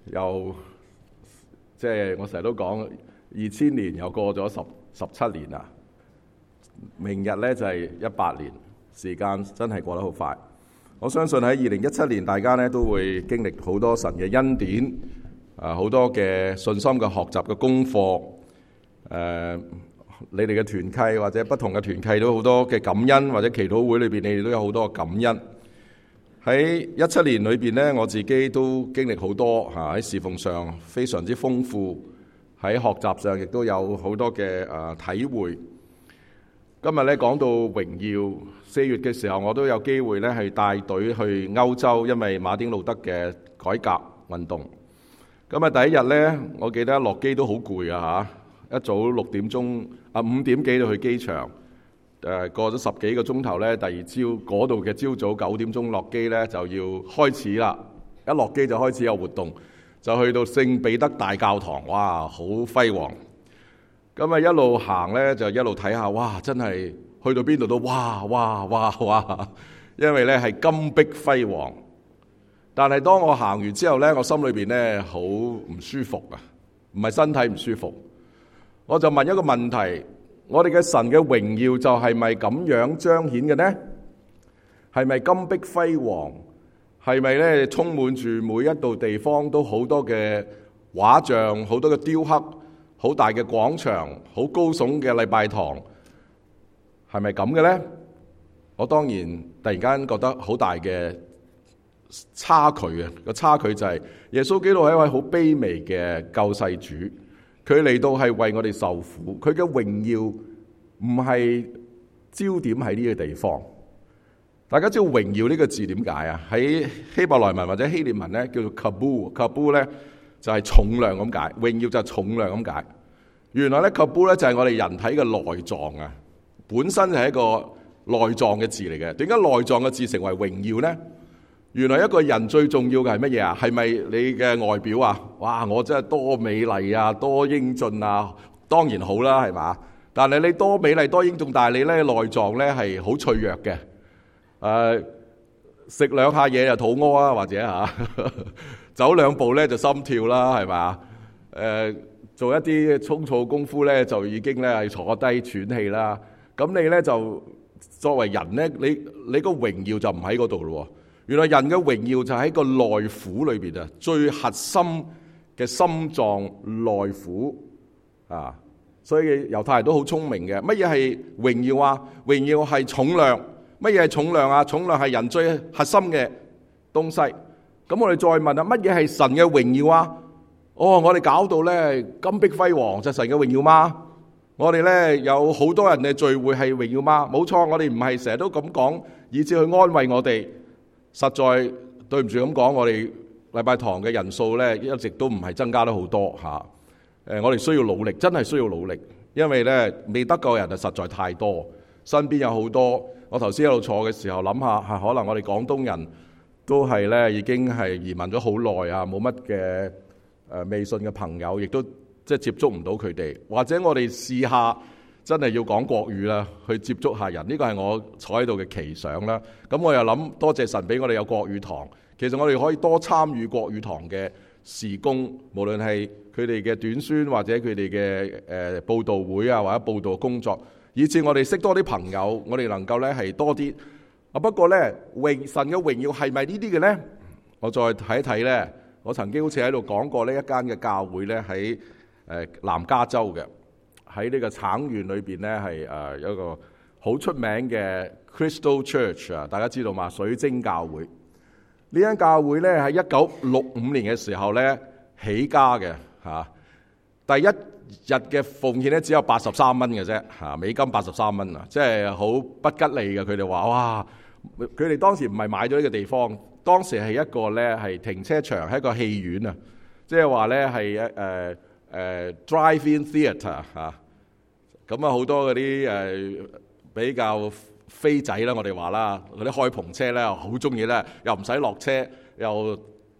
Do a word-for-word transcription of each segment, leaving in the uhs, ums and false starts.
又即係我成日都講，二千年又過咗十十七年啦。明日呢就係一八年，時間真係過得好快。我相信喺二零一七年，大家呢都會經歷好多神嘅恩典，啊好多嘅信心嘅學習嘅功課。誒、呃，你哋嘅團契或者不同嘅團契都好多嘅感恩，或者祈禱會裏邊你哋都有好多感恩。喺一七年裏邊呢，我自己都經歷好多嚇，喺侍奉上非常之豐富，喺學習上亦都有好多嘅誒體會。今日咧講到榮耀，四月嘅時候我都有機會咧係帶隊去歐洲，因為馬丁路德嘅改革運動。咁啊第一日咧，我記得落機都好攰啊嚇，一早六點鐘啊五點幾就去機場，誒過咗十幾個鐘頭咧，第二朝嗰度嘅朝早九點鐘落機咧就要開始啦。一落機就開始有活動，就去到聖彼得大教堂，哇好輝煌！咁啊一路行咧就一路睇下，哇真係去到邊度都哇哇哇哇，因為咧係金碧輝煌。但係當我行完之後咧，我心裏邊咧好唔舒服啊，唔係身體唔舒服。我就問一個問題：我哋嘅神嘅榮耀就係咪咁樣彰顯嘅呢？係咪金碧輝煌？係咪咧充滿住每一度地方都好多嘅畫像、好多嘅雕刻？好大嘅廣場，好高聳嘅禮拜堂，係咪咁嘅呢？我當然突然間覺得好大嘅差距啊！個差距就係耶穌基督係一位好卑微嘅救世主，佢嚟到係為我哋受苦，佢嘅榮耀唔係焦點喺呢個地方。大家知道榮耀呢個字點解啊？喺希伯來文或者希臘文咧叫做 kabul，kabul 咧。就係重量咁解，榮耀就係重量咁解。原來咧 kabul 咧就係我哋人體嘅內臟啊，本身就係一個內臟嘅字嚟嘅。點解內臟嘅字成為榮耀呢？原來一個人最重要嘅係乜嘢啊？係咪你嘅外表啊？哇！我真係多美麗啊，多英俊啊，當然好啦，係嘛？但係你多美麗多英俊，但係你咧內臟咧係好脆弱嘅。誒、呃，食兩下嘢就肚屙啊，或者嚇。走兩步咧就心跳啦，係嘛？誒、呃，做一啲粗糙功夫咧就已經咧係坐低喘氣啦。咁你咧就作為人咧，你你個榮耀就唔喺嗰度咯。原來人嘅榮耀就喺個內府裏邊啊，最核心嘅心臟內府啊。所以猶太人都好聰明嘅。乜嘢係榮耀啊？榮耀係重量。乜嘢係重量啊？重量係人最核心嘅東西。咁我哋再問下，乜嘢係神嘅榮耀啊？哦，我哋搞到咧金碧輝煌，就係神嘅榮耀嗎？我哋咧有好多人嘅聚會係榮耀嗎？冇錯，我哋唔係成日都咁講，以至去安慰我哋。實在對唔住咁講，我哋禮拜堂嘅人數咧一直都唔係增加得好多嚇。誒，我哋需要努力，真係需要努力，因為咧未得救嘅人啊實在太多，身邊有好多。我頭先喺度坐嘅時候諗下，係可能我哋廣東人。都係咧，已經係移民咗好耐啊，冇乜嘅誒微信嘅朋友，亦都即係接觸唔到佢哋。或者我哋試下真係要講國語啦，去接觸下人。呢個係我坐喺度嘅奇想啦。咁我又諗，多謝神俾我哋有國語堂。其實我哋可以多參與國語堂嘅事工，無論係佢哋嘅短宣或者佢哋嘅誒佈道會啊，或者佈道工作，以至我哋識多啲朋友，我哋能夠咧係多啲。啊！不過咧，榮神嘅榮耀係咪呢啲嘅咧？我再睇一睇咧。我曾經好似喺度講過呢一間嘅教會咧，喺誒南加州嘅，喺呢個橙縣裏邊咧係誒有一個好出名嘅 Crystal Church 啊！大家知道嘛？水晶教會呢間教會咧喺一九六五年嘅時候咧起家嘅嚇。第一日嘅奉獻咧只有八十三蚊嘅啫嚇，美金八十三蚊啊，即係好不吉利嘅。佢哋話哇！佢哋當時唔係買咗呢個地方，當時係一個咧係停車場，係一個戲院啊，即係話咧係誒誒 drive-in theatre 嚇。咁啊好多嗰啲誒比較飛仔啦，我哋話啦，嗰啲開篷車咧好中意咧，又唔使落車，又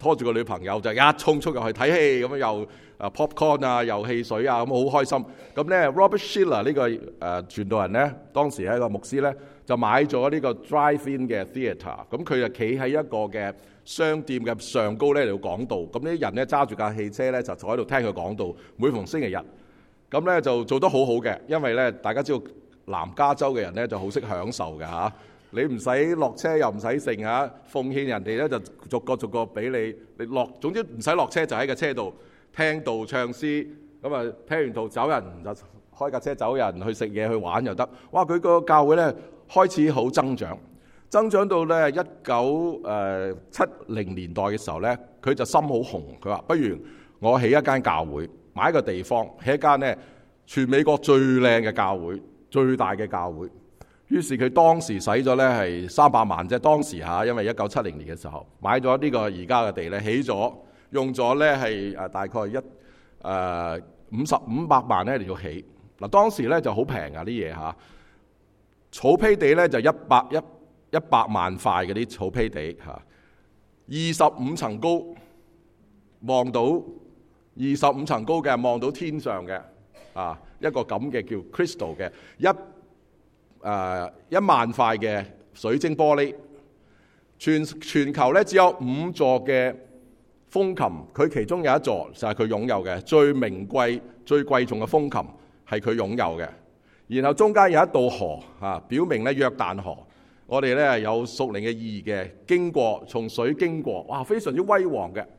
拖住個女朋友就一衝出入去睇戲，咁樣又啊 popcorn 啊，又汽水啊，咁好開心。咁咧 Robert Schuller 呢個誒傳道人咧，當時係一個牧師咧，就買咗呢個 drive-in 嘅 theatre。咁佢就企喺一個嘅商店嘅上高咧嚟到講道。咁呢啲人咧揸住架汽車咧就坐喺度聽佢講道。每逢星期日，咁咧就做得好好嘅，因為咧大家知道南加州嘅人咧就好識享受嘅嚇。你唔使落車又唔使剩嚇，奉獻人哋咧就逐個逐個俾你，你落總之唔使落車就喺個車度聽道唱詩，咁啊聽完道走人就開架車走人去食嘢去玩又得。哇！佢個教會咧開始好增長，增長到咧一九誒七零年代嘅時候咧，佢就心好紅，佢話不如我起一間教會，買一個地方起一間咧全美國最靚嘅教會，最大嘅教會。於是佢當時使咗咧係三百萬啫，當時嚇，因為一九七零年嘅時候買咗呢個而家嘅地咧，起咗用咗咧係誒大概一誒五十五百萬咧嚟到起。嗱當時咧就好平啊啲嘢嚇，草坯地咧就一百一一百萬塊嗰啲草坯地嚇，二十五層高，望到二十五層高嘅望到天上嘅啊一個咁嘅叫 crystal 嘅一。誒、uh, 一萬塊嘅水晶玻璃，全全球咧只有五座嘅風琴，佢其中有一座就係佢擁有嘅最名貴、最貴重嘅風琴係佢擁有嘅。然後中間有一道河啊，表明咧約旦河，我哋咧有屬靈嘅意義嘅，經過從水經過，哇，非常之威煌嘅，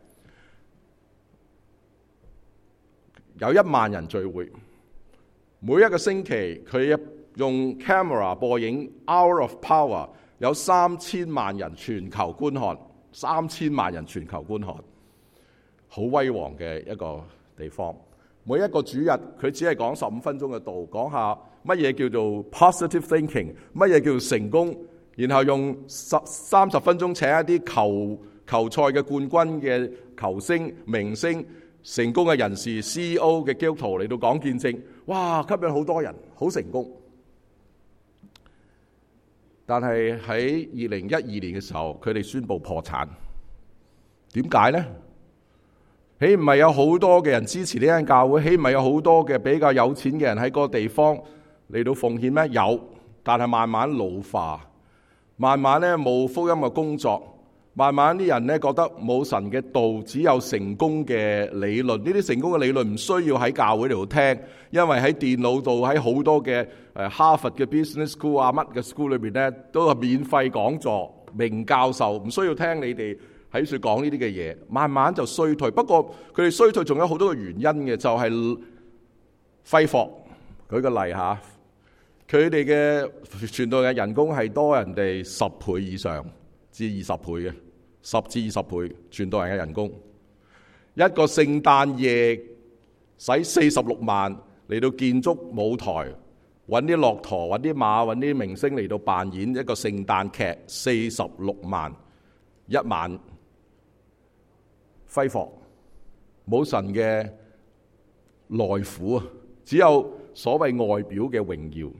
有一萬人聚會，每一個星期佢一用 camera 播映 Hour of Power， 有三千萬人全球觀看，三千萬人全球觀看，好威煌嘅一個地方。每一個主日佢只係講十五分鐘嘅道，講下乜嘢叫做 positive thinking， 乜嘢叫做成功，然後用十三十分鐘請一啲球球賽嘅冠軍嘅球星、明星、成功嘅人士、C E O 嘅基督徒嚟到講見證，哇！吸引好多人，好成功。但係喺二零一二年嘅時候，佢哋宣布破產。點解呢？豈唔係有好多嘅人支持呢間教會？豈唔係有好多嘅比較有錢嘅人喺嗰個地方嚟到奉獻咩？有，但係慢慢老化，慢慢咧冇福音嘅工作，慢慢啲人咧覺得冇神嘅道，只有成功嘅理論。呢啲成功嘅理論唔需要喺教會度聽，因為喺電腦度，喺好多嘅誒哈佛嘅 business school 啊乜嘅 school 裏邊咧，都係免費講座，名教授，唔需要聽你哋喺度講呢啲嘅嘢。慢慢就衰退。不過佢哋衰退仲有好多嘅原因嘅，就係揮霍。舉個例嚇，佢哋嘅傳道嘅人工係多人哋十倍以上至二十倍嘅。十至二十倍傳道人嘅人工，一個聖誕夜使四十六萬嚟到建築舞台，揾啲駱駝、揾啲馬、揾啲明星嚟到扮演一個聖誕劇，四十六萬一晚，揮霍，冇神嘅內苦啊，只有所謂外表嘅榮耀。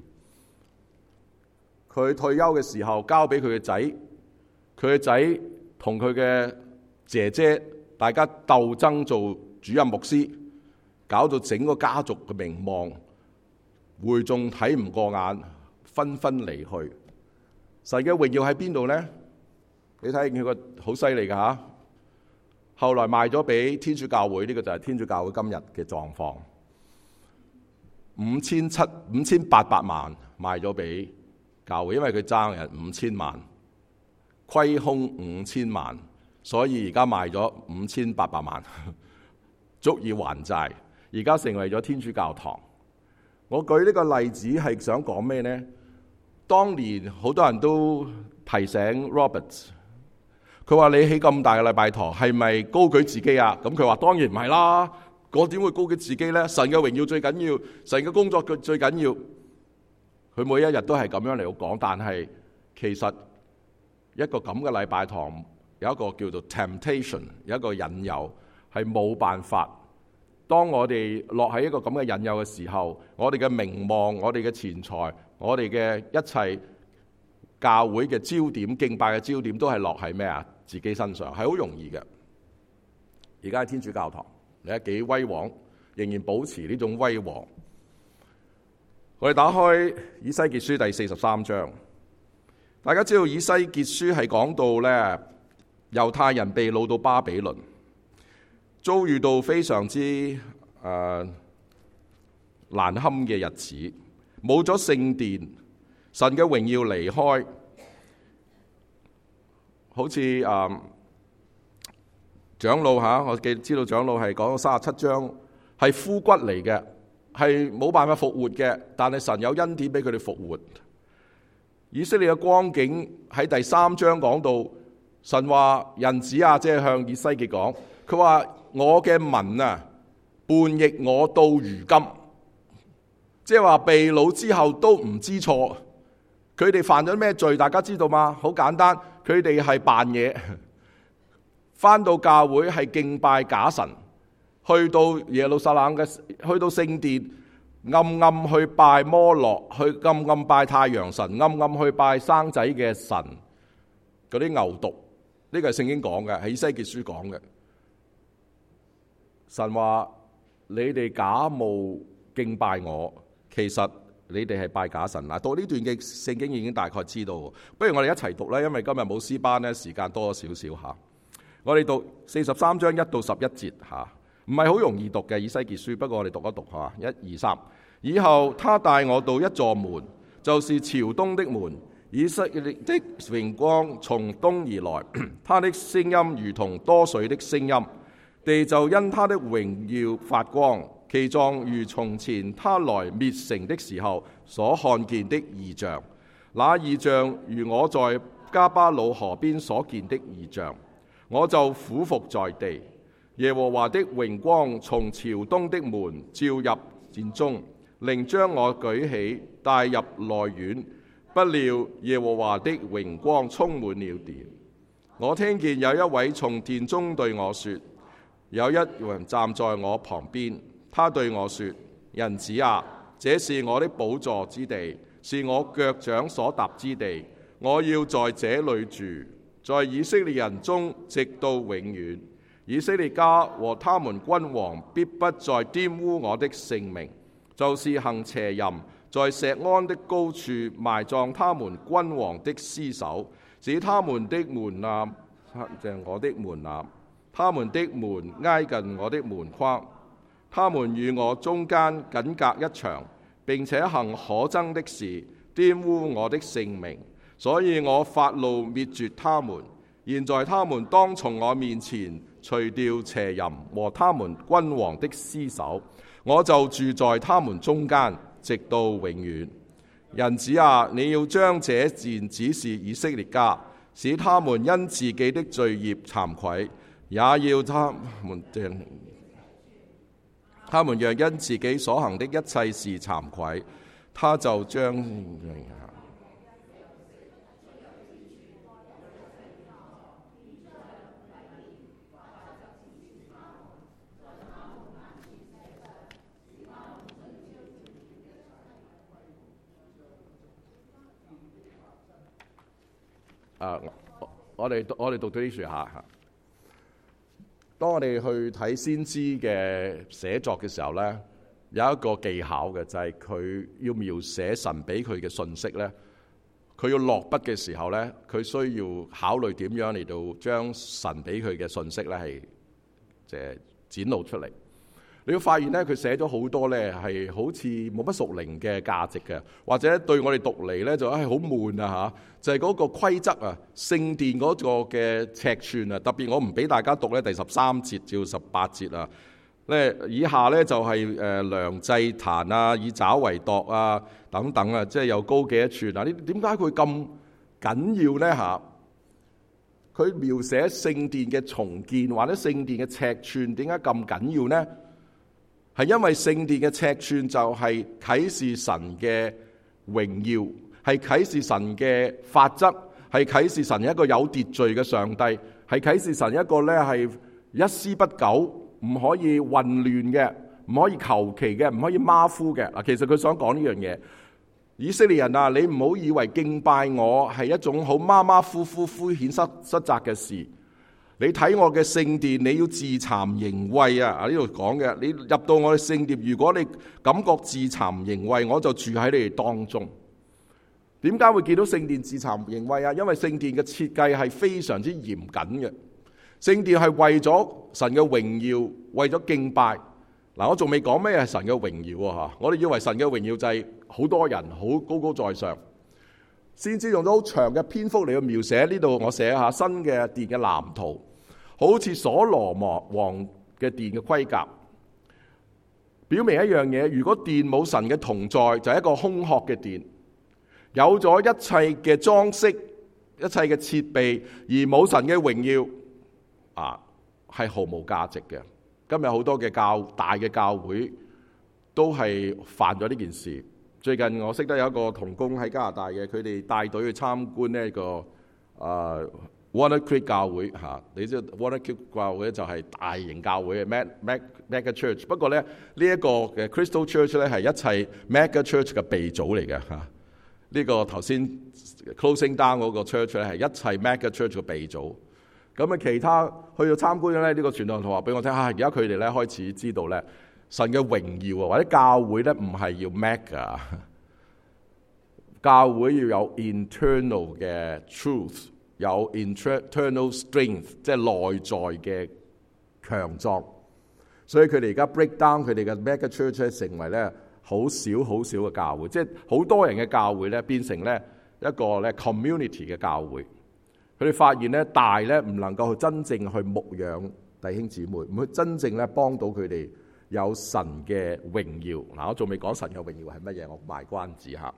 佢退休嘅時候交俾佢嘅仔，佢嘅仔同佢嘅姐姐，大家鬥爭做主任牧師，搞到整個家族嘅名望，會眾睇唔過眼，紛紛離去。神嘅榮耀喺邊度呢？你睇見佢個好犀利㗎吓。後來賣咗俾天主教會，呢個就係天主教會今日嘅狀況。五千七五千八百萬賣咗俾教會，因為佢爭人五千萬。虧空五千萬，所以而家賣咗五千八百萬，足以還債。而家成為咗天主教堂。我舉呢個例子係想講咩呢？當年好多人都提醒 Robert， 佢話你起咁大嘅禮拜堂係咪高舉自己啊？咁佢話當然唔係啦，我點會高舉自己呢？神嘅榮耀最緊要，神嘅工作最緊要。佢每一日都係咁樣嚟講，但係其實一個咁嘅禮拜堂有一個叫做 temptation， 有一個引誘係冇辦法。當我哋落喺一個咁嘅引誘嘅時候，我哋嘅名望、我哋嘅錢財、我哋嘅一切教會嘅焦點、敬拜嘅焦點都係落喺咩啊？自己身上係好容易嘅。 而家喺天主教堂，你睇幾威煌，仍然保持呢種威煌。我哋打開以西結書第四十三章，大家知道以西結書係講到咧猶太人被擄到巴比倫，遭遇到非常之誒、呃、難堪嘅日子，冇咗聖殿，神嘅榮耀離開，好似誒、呃、長老嚇，我記知道長老係講到三十七章係枯骨嚟嘅，係冇辦法復活嘅，但係神有恩典俾佢哋復活。以色列嘅光景喺第三章講到，神話人子啊，即係向以西結講，佢話我嘅民啊，叛逆我到如今，即係話被擄之後都唔知錯。佢哋犯咗咩罪？大家知道嗎？好簡單，佢哋係扮嘢，返到教會係敬拜假神，去到耶路撒冷嘅，去到聖殿暗暗去拜摩洛，去暗暗拜太陽神，暗暗去拜生仔嘅神，嗰啲牛犢，呢個係聖經講嘅，係以西結書講嘅。神話你哋假冒敬拜我，其實你哋係拜假神。嗱，到呢段嘅聖經已經大概知道，不如我哋一齊讀啦，因為今日冇詩班咧，時間多咗少少嚇。我哋讀四十三章一到十一節嚇，唔係好容易讀嘅以西結書，不過我哋讀一讀嚇，一二三。以後他帶我到一座門，就是朝東的門，以色列的榮光從東而來，他的聲音如同多水的聲音，地就因他的榮耀發光，其狀如從前他來滅城的時候所看見的異象。那異象如我在加巴魯河邊所見的異象，我就俯伏在地。耶和華的榮光從朝東的門照入殿中，靈將我舉起帶入內院，不料耶和華的榮光充滿了殿。我聽見有一位從殿中對我說，有一人站在我旁邊，他對我說，人子啊，這是我的寶座之地，是我腳掌所踏之地，我要在這裏住，在以色列人中直到永遠。以色列家和他們君王必不再玷污我的聖名，就是行邪淫，在錫安的高處埋葬他們君王的屍首，使他們的門檻就是我的門檻，他們的門挨近我的門框，他們與我中間僅隔一牆，並且行可憎的事，玷污我的聖名，所以我發怒滅絕他們。現在他們當從我面前除掉邪淫和他們君王的屍首，我就住在他們中間，直到永遠。人子啊，你要將這件指示以色列家，使他們因自己的罪孽慚愧，也要他們他們若因自己所行的一切事慚愧，他就將啊！我哋我哋讀到呢處下，當我哋去睇先知嘅寫作嘅時候呢，有一個技巧嘅，就係佢要描寫神俾佢嘅信息呢，佢要落筆嘅時候呢，佢需要考慮點樣嚟到將神俾佢嘅信息呢係即係展露出嚟。你會發現咧，佢寫咗好多咧，係好似冇乜屬靈嘅價值嘅，或者對我哋讀嚟咧就係好悶啊嚇！就係、是、嗰個規則啊，聖殿嗰個嘅尺寸啊，特別我唔俾大家讀咧第十三節至到十八節啊。咧以下咧就係誒量祭壇啊，以肘為度啊等等啊，即係又高幾多寸啊？呢點解佢咁緊要咧嚇？佢描寫聖殿嘅重建或者聖殿嘅尺寸點解咁緊要咧？係因為聖殿嘅尺寸就係啟示神嘅榮耀，係啟示神嘅法則，係啟示神一個有秩序嘅上帝，係啟示神一個咧係一絲不苟，唔可以混亂嘅，唔可以求其嘅，唔可以馬虎嘅。嗱，其實佢想講呢樣嘢，以色列人啊，你唔好以為敬拜我係一種好馬馬虎虎、灰顯失失責嘅事。 你睇我嘅聖殿，你要自慚形穢啊！呢度講嘅，你入到我嘅聖殿，如果你感覺自慚形穢，我就住喺你哋當中。點解會見到聖殿自慚形穢啊？因為聖殿嘅設計係非常之嚴謹嘅。聖殿係為咗神嘅榮耀，為咗敬拜。嗱，我仲未講咩係神嘅榮耀啊！我哋以為神嘅榮耀就係好多人，好高高在上。先知用咗好長嘅篇幅嚟去描寫呢度，我寫下新嘅殿嘅藍圖，好似所羅王嘅殿嘅規格，表明一樣嘢：如果殿冇神嘅同在，就係一個空殼嘅殿；有咗一切嘅裝飾、一切嘅設備，而冇神嘅榮耀，啊，係毫無價值嘅。今日好多嘅教大嘅教會都係犯咗呢件事。最近我識得有一個同工喺加拿大嘅，佢哋帶隊去參觀呢一個啊 Walnut Creek 教會嚇。你知道 Walnut Creek 教會就係大型教會嘅 Mega Church。不過咧，呢、這、一個嘅 Crystal Church 咧係一切 Mega Church 嘅鼻祖嚟嘅嚇。呢、這個頭先 closing down 嗰個 church 咧係一切 Mega Church 嘅鼻祖。咁啊，其他去到參觀咧，呢、這個傳道人話俾我聽嚇，而家佢哋咧開始知道咧。神嘅榮耀啊，或者教會咧唔係要 mega， 教會要有 internal 嘅 truth， 有 internal strength， 即係內在嘅強壯。所以佢哋而家 break down 佢哋嘅 mega church 成為咧好少好少嘅教會，即係好多人嘅教會咧變成咧一個咧 community 嘅教會。佢哋發現咧大咧唔能夠去真正去牧養弟兄姊妹，唔去真正咧幫到佢哋。有神嘅榮耀，嗱，我仲未講神嘅榮耀係乜嘢，我賣關子下。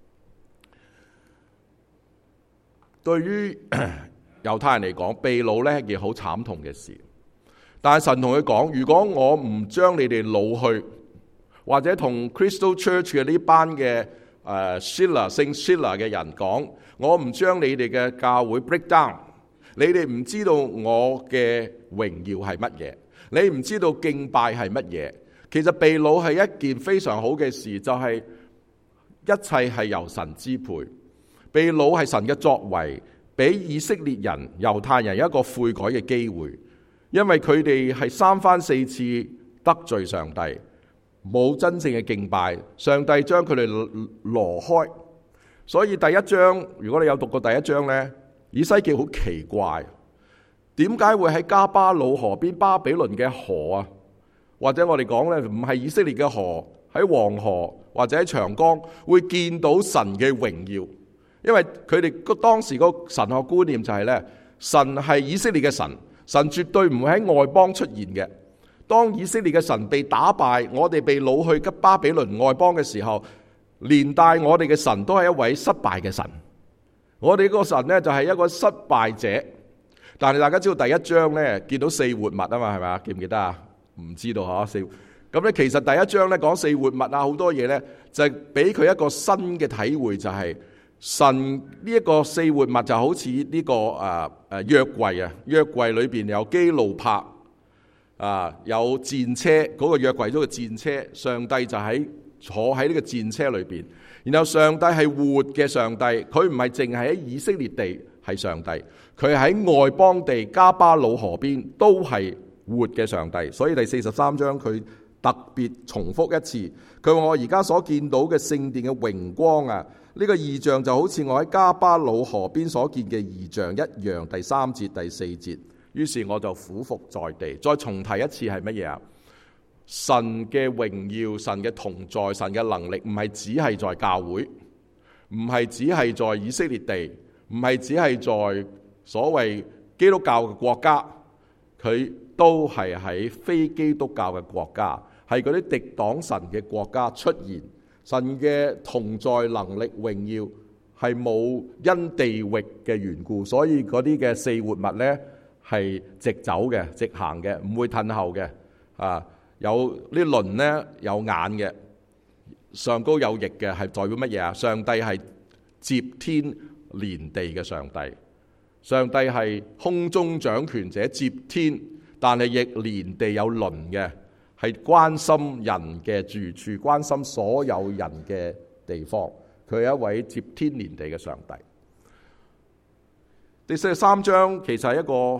對於猶太人嚟講，被擄咧係件好慘痛嘅事。但係神同佢講：如果我唔將你哋擄去，或者同 Crystal Church 嘅呢班嘅誒 Schiller 聖 Schiller 嘅人講，我唔將你哋嘅教會 break down， 你哋唔知道我嘅榮耀係乜嘢。你唔知道敬拜係乜嘢？其實被擄係一件非常好嘅事，就係、是、一切係由神支配。被擄係神嘅作為，俾以色列人、猶太人有一個悔改嘅機會，因為佢哋係三番四次得罪上帝，冇真正嘅敬拜，上帝將佢哋挪開。所以第一章，如果你有讀過第一章呢，以西結好奇怪。點解會喺加巴魯河邊巴比倫嘅河啊？或者我哋講咧，唔係以色列嘅河，喺黃河或者喺長江會見到神嘅榮耀？因為佢哋當時個神學觀念就係咧，神係以色列嘅神，神絕對唔會喺外邦出現嘅。當以色列嘅神被打敗，我哋被擄去巴比倫外邦嘅時候，連帶我哋嘅神都係一位失敗嘅神。我哋個神咧就係一個失敗者。但係大家知道第一章咧見到四活物啊嘛，係咪啊？記唔記得啊？唔知道嚇四。咁咧其實第一章咧講四活物啊，好多嘢咧就係俾佢一個新嘅體會，就係、是、神呢一個四活物就好似呢、這個誒誒約櫃啊，約櫃裏邊有基路伯啊，有戰車，嗰、那個約櫃都係戰車，上帝就喺坐喺呢個戰車裏邊。然後上帝係活嘅上帝，佢唔係淨係喺以色列地係上帝。佢喺外邦地加巴魯河邊都係活嘅上帝，所以第四十三章佢特別重複一次，佢話我而家所見到嘅聖殿嘅榮光啊，呢個異象就好似我喺加巴魯河邊所見嘅異象一樣。第三節第四節，於是我就俯伏在地。再重提一次係乜嘢啊？神嘅榮耀、神嘅同在、神嘅能力，唔係只係在教會，唔係只係在以色列地，唔係只係在所謂基督教嘅國家，佢都係喺非基督教嘅國家，係嗰啲敵擋神嘅國家出現。神嘅同在能力榮耀係冇因地域嘅緣故，所以嗰啲嘅四活物呢係直走嘅、直行嘅，唔會褪後嘅。啊，有啲鱗呢有眼嘅，上高有翼嘅，係代表乜嘢啊？上帝係接天連地嘅上帝。上帝係空中掌權者，接天，但係亦連地有輪嘅，係關心人嘅住處，關心所有人嘅地方。佢係一位接天連地嘅上帝。第四十三章其實係一個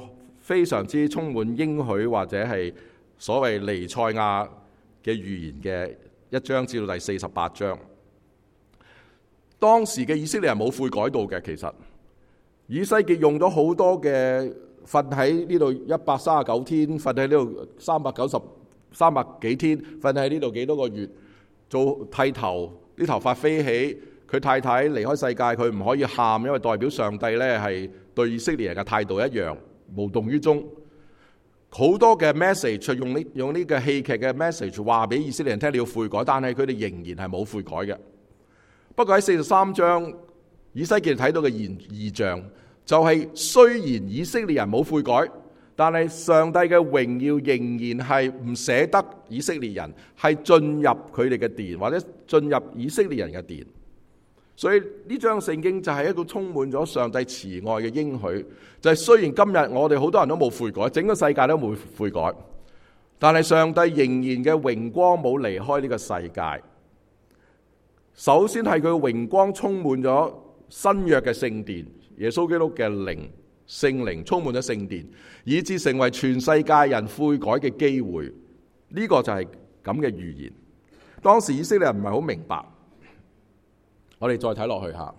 非常之充滿應許或者係所謂彌賽亞嘅預言嘅一章至到第四十八章。當時嘅以色列人冇悔改到嘅，其實以西結用咗好多嘅瞓喺呢度一百三十九天，瞓喺呢度三百九十三百幾天，瞓喺呢度幾多個月，做剃頭，啲頭髮飛起。佢太太離開世界，佢唔可以喊，因為代表上帝呢係對以色列人嘅態度一樣，無動於衷。好多嘅 message 用呢用呢個戲劇嘅 message 話俾以色列人聽你要悔改，但係佢哋仍然係冇悔改嘅。不過喺四十三章，以西結睇到嘅異異象就係、是、雖然以色列人冇悔改，但係上帝嘅榮耀仍然係唔捨得以色列人係進入佢哋嘅殿，或者進入以色列人嘅殿。所以呢張聖經就係一個充滿咗上帝慈愛嘅應許，就係、是、雖然今日我哋好多人都冇悔改，整個世界都冇悔改，但係上帝仍然嘅榮光冇離開呢個世界。首先係佢嘅榮光充滿咗新約嘅聖殿，耶穌基督嘅靈聖靈充滿咗聖殿，以致成為全世界人悔改嘅機會。呢、這個就係咁嘅預言。當時以色列人唔係好明白。我哋再睇落去下，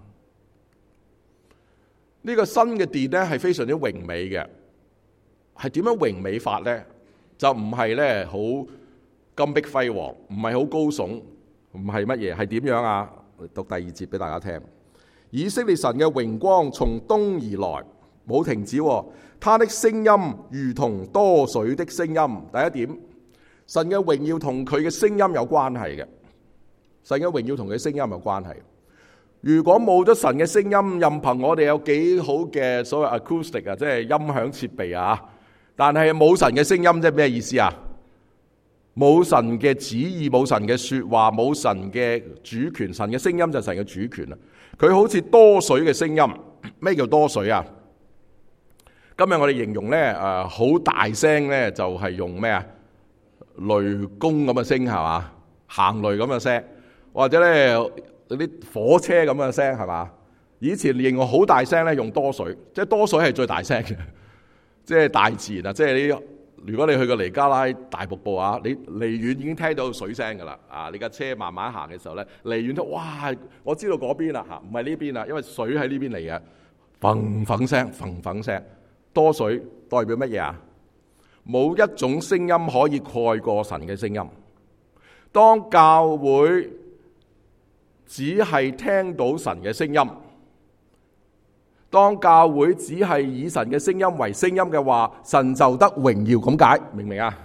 呢個新嘅殿咧係非常之榮美嘅，係點樣榮美法呢？就唔係咧好金碧輝煌，唔係好高聳，唔係乜嘢，係點樣啊？讀第二節俾大家聽。以色列神嘅榮光從東而來，冇停止，他的聲音如同多水的聲音。第一點，神嘅榮耀同佢嘅聲音有關係嘅，神嘅榮耀同佢聲音有關係。如果冇咗神嘅聲音，任憑我哋有幾好嘅所謂 acoustic 啊，即係音響設備啊，但係冇神嘅聲音，即係咩意思啊？冇神嘅旨意，冇神嘅說話，冇神嘅主權。神嘅聲音就係神嘅主權啊！佢好似多水嘅聲音。咩叫多水啊？今日我哋形容咧，誒，好大聲咧，就係用咩啊？雷公咁嘅聲係嘛？行雷咁嘅聲，或者咧，嗰啲火車咁嘅聲係嘛？以前形容好大聲咧，用多水，即係多水係最大聲嘅，即係大自然啊！即係你，如果你去過尼加拉大瀑布啊，你離遠已經聽到水聲噶啦啊！你架車慢慢行嘅時候咧，離遠都哇，我知道嗰邊啦吓，唔係呢邊啦，因為水喺呢邊嚟嘅，嘭嘭聲，嘭嘭聲，多水代表乜嘢啊？冇一種聲音可以蓋過神嘅聲音。當教會只係聽到神嘅聲音，當教會只係以神嘅聲音為聲音嘅話，神就得榮耀咁解，明唔明啊？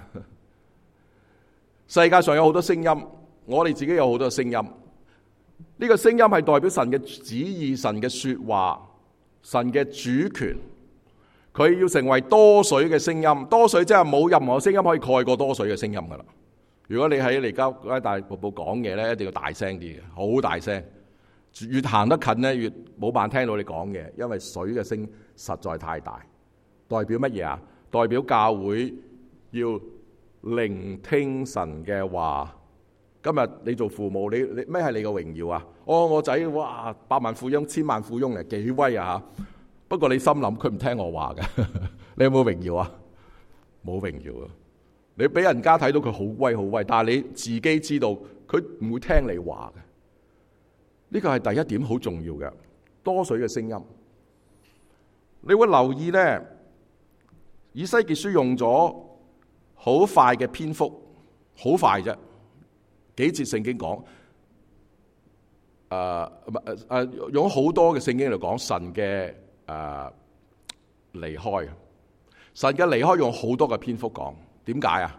世界上有好多聲音，我哋自己有好多聲音。呢個聲音係代表神嘅旨意、神嘅說話、神嘅主權。佢要成為多水嘅聲音，多水即係冇任何聲音可以蓋過多水嘅聲音噶啦。如果你喺尼加拉大瀑布講嘢咧，一定要大聲啲嘅，好大聲。越行得近咧，越冇辦法聽到你講嘢，因為水嘅聲實在太大。代表乜嘢啊？代表教會要聆聽神嘅話。今日你做父母，你你咩係你嘅榮耀啊？哦，我仔哇，百萬富翁、千萬富翁嚟，幾威啊！不過你心諗佢唔聽我話嘅，你有冇榮耀啊？冇榮耀啊！你俾人家睇到佢好威好威，但係你自己知道佢唔會聽你話嘅。呢個係第一點好重要嘅，多水嘅聲音。你會留意呢，以西結書用咗好快嘅篇幅，好快啫，幾節聖經講，誒誒誒，用好多嘅聖經嚟講神嘅誒離開，神嘅離開用好多嘅篇幅講。點解啊？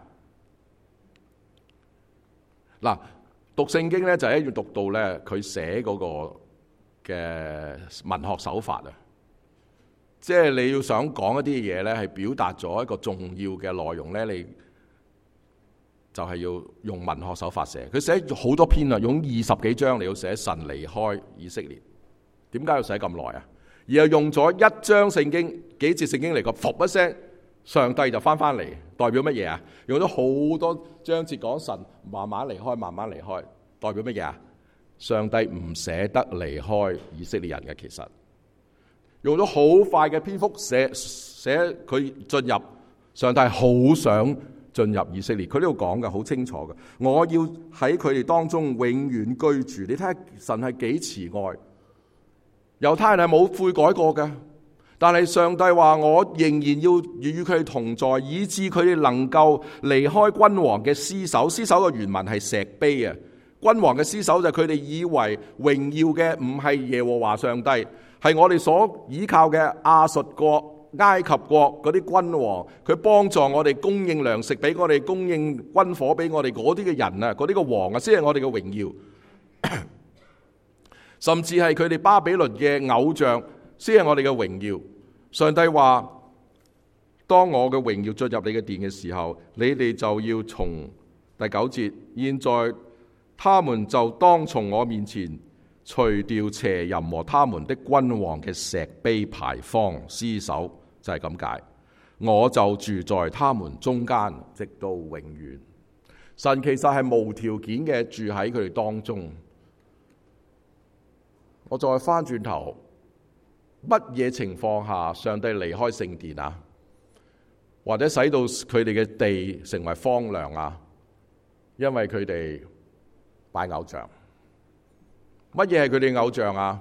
嗱，讀聖經咧就係要讀到咧佢寫嗰個嘅文學手法啊，即係你要想講一啲嘢咧，係表達咗一個重要嘅內容咧，你就係要用文學手法寫。佢寫好多篇啊，用二十幾章嚟要寫神離開以色列。點解要寫咁耐啊？而係用咗一章聖經、幾節聖經嚟個，伏一聲。上帝就翻翻嚟，代表乜嘢啊？用咗好多章節講神慢慢離開，慢慢離開，代表乜嘢啊？上帝唔捨得離開以色列人嘅，其實用咗好快嘅篇幅寫寫寫佢進入，上帝好想進入以色列。佢呢度講嘅好清楚嘅，我要喺佢哋當中永遠居住。你睇下神係幾慈愛，猶太人係冇悔改過嘅，但係上帝話我仍然要與佢哋同在，以致佢哋能夠離開君王嘅屍首。屍首嘅原文係石碑啊，君王嘅屍首就係佢哋以為榮耀嘅唔係耶和華上帝，係我哋所依靠嘅亞述國、埃及國嗰啲君王，佢幫助我哋供應糧食俾我哋，供應軍火俾我哋嗰啲嘅人啊，嗰啲嘅王啊，先係我哋嘅榮耀。甚至係佢哋巴比倫嘅偶像，先係我哋嘅榮耀。上帝話：當我嘅榮耀進入你嘅殿嘅時候，你哋就要從第九節，現在他們就當從我面前除掉邪淫和他們的君王嘅石碑牌坊屍首，就係咁解。我就住在他們中間，直到永遠。神其實係無條件嘅住喺佢哋當中。我再翻轉頭，乜嘢情況下上帝離開聖殿啊？或者使到佢哋嘅地成為荒涼啊？因為佢哋拜偶像。乜嘢係佢哋偶像啊？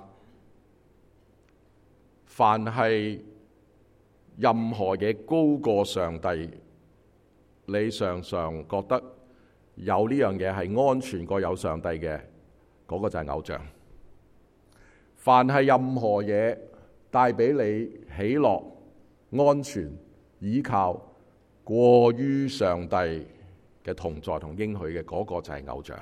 凡係任何嘢高過上帝，你常常覺得有呢樣嘢係安全過有上帝嘅，嗰個就係偶像。凡係任何嘢帶俾你喜樂、安全、倚靠過於上帝嘅同在同應許嘅，嗰個就係偶像。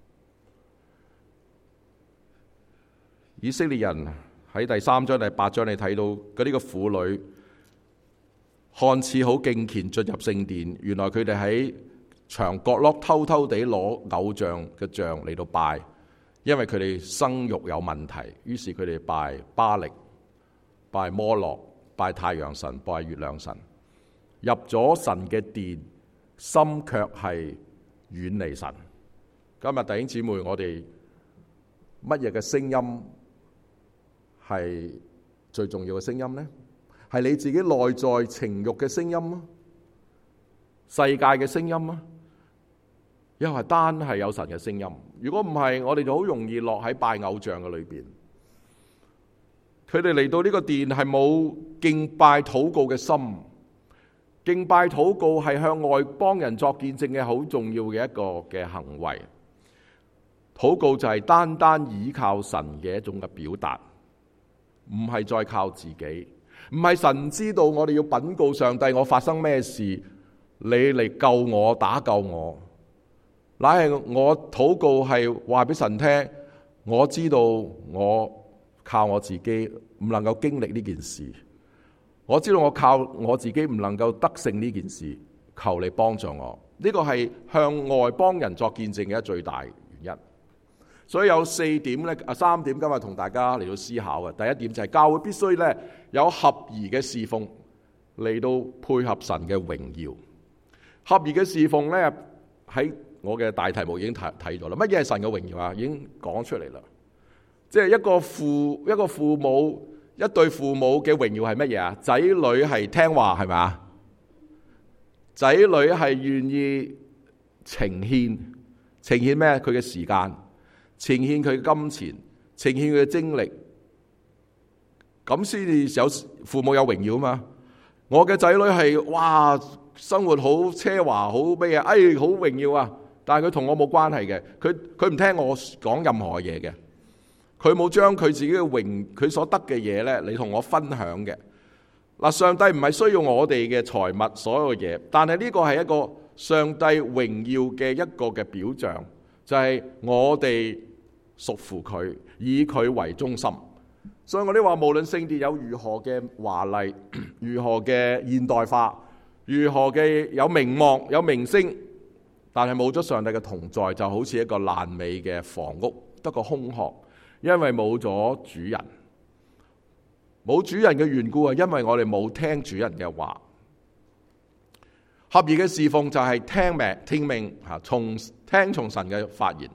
以色列人喺第三章、第八章，你睇到嗰啲個婦女看似好敬虔進入聖殿，原來佢哋喺牆角落偷偷地攞偶像嘅像嚟到拜。因為佢哋生育有問題，於是佢哋拜巴力、拜摩洛、拜太陽神、拜月亮神，入咗神嘅殿，心卻係遠離神。今日弟兄姊妹，我哋乜嘢嘅聲音係最重要嘅聲音呢？係你自己內在情慾嘅聲音啊，世界嘅聲音啊，因為單係有神嘅聲音。如果唔係，我哋就好容易落喺拜偶像嘅裏邊。佢哋嚟到呢個殿係冇敬拜禱告嘅心。敬拜禱告係向外邦人作見證嘅好重要嘅一個嘅行為。禱告就係單單倚靠神嘅一種嘅表達，唔係再靠自己。唔係神知道我哋要稟告上帝，我發生咩事，你嚟救我、打救我。乃係我禱告係話俾神聽，我知道我靠我自己唔能夠經歷呢件事，我知道我靠我自己唔能夠得勝呢件事，求你幫助我。呢個係向外邦人作見證嘅最大原因。所以有四點咧，啊三點今日同大家嚟到思考嘅。第一點就係教會必須咧有合宜嘅侍奉嚟到配合神嘅榮耀。合宜嘅侍奉咧喺我嘅大題目已經睇睇咗啦。乜嘢係神嘅榮耀啊？已經講出嚟啦。即係一個父一個父母一對父母嘅榮耀係乜嘢啊？仔女係聽話係咪啊？仔女係願意呈獻，呈獻咩？佢嘅時間，呈獻佢嘅金錢，呈獻佢嘅精力，咁先至有父母有榮耀啊嘛。我嘅仔女係哇生活好奢華好咩嘢？哎好榮耀啊！但係佢同我冇關係嘅，佢佢唔聽我講任何嘢嘅，佢冇將佢自己嘅榮佢所得嘅嘢咧，你同我分享嘅。嗱，上帝唔係需要我哋嘅財物所有嘢，但係呢個係一個上帝榮耀嘅一個嘅表象，就係我哋屬乎佢，以佢為中心。所以我哋話，無論聖殿有如何嘅華麗，如何嘅現代化，如何嘅有名望有名聲，但係冇咗上帝嘅同在，就好似一個爛尾嘅房屋，得個空殼，因為冇咗主人。冇主人嘅緣故，係因為我哋冇聽主人嘅話。合宜嘅侍奉就係聽命聽命吓，從聽從神嘅發言。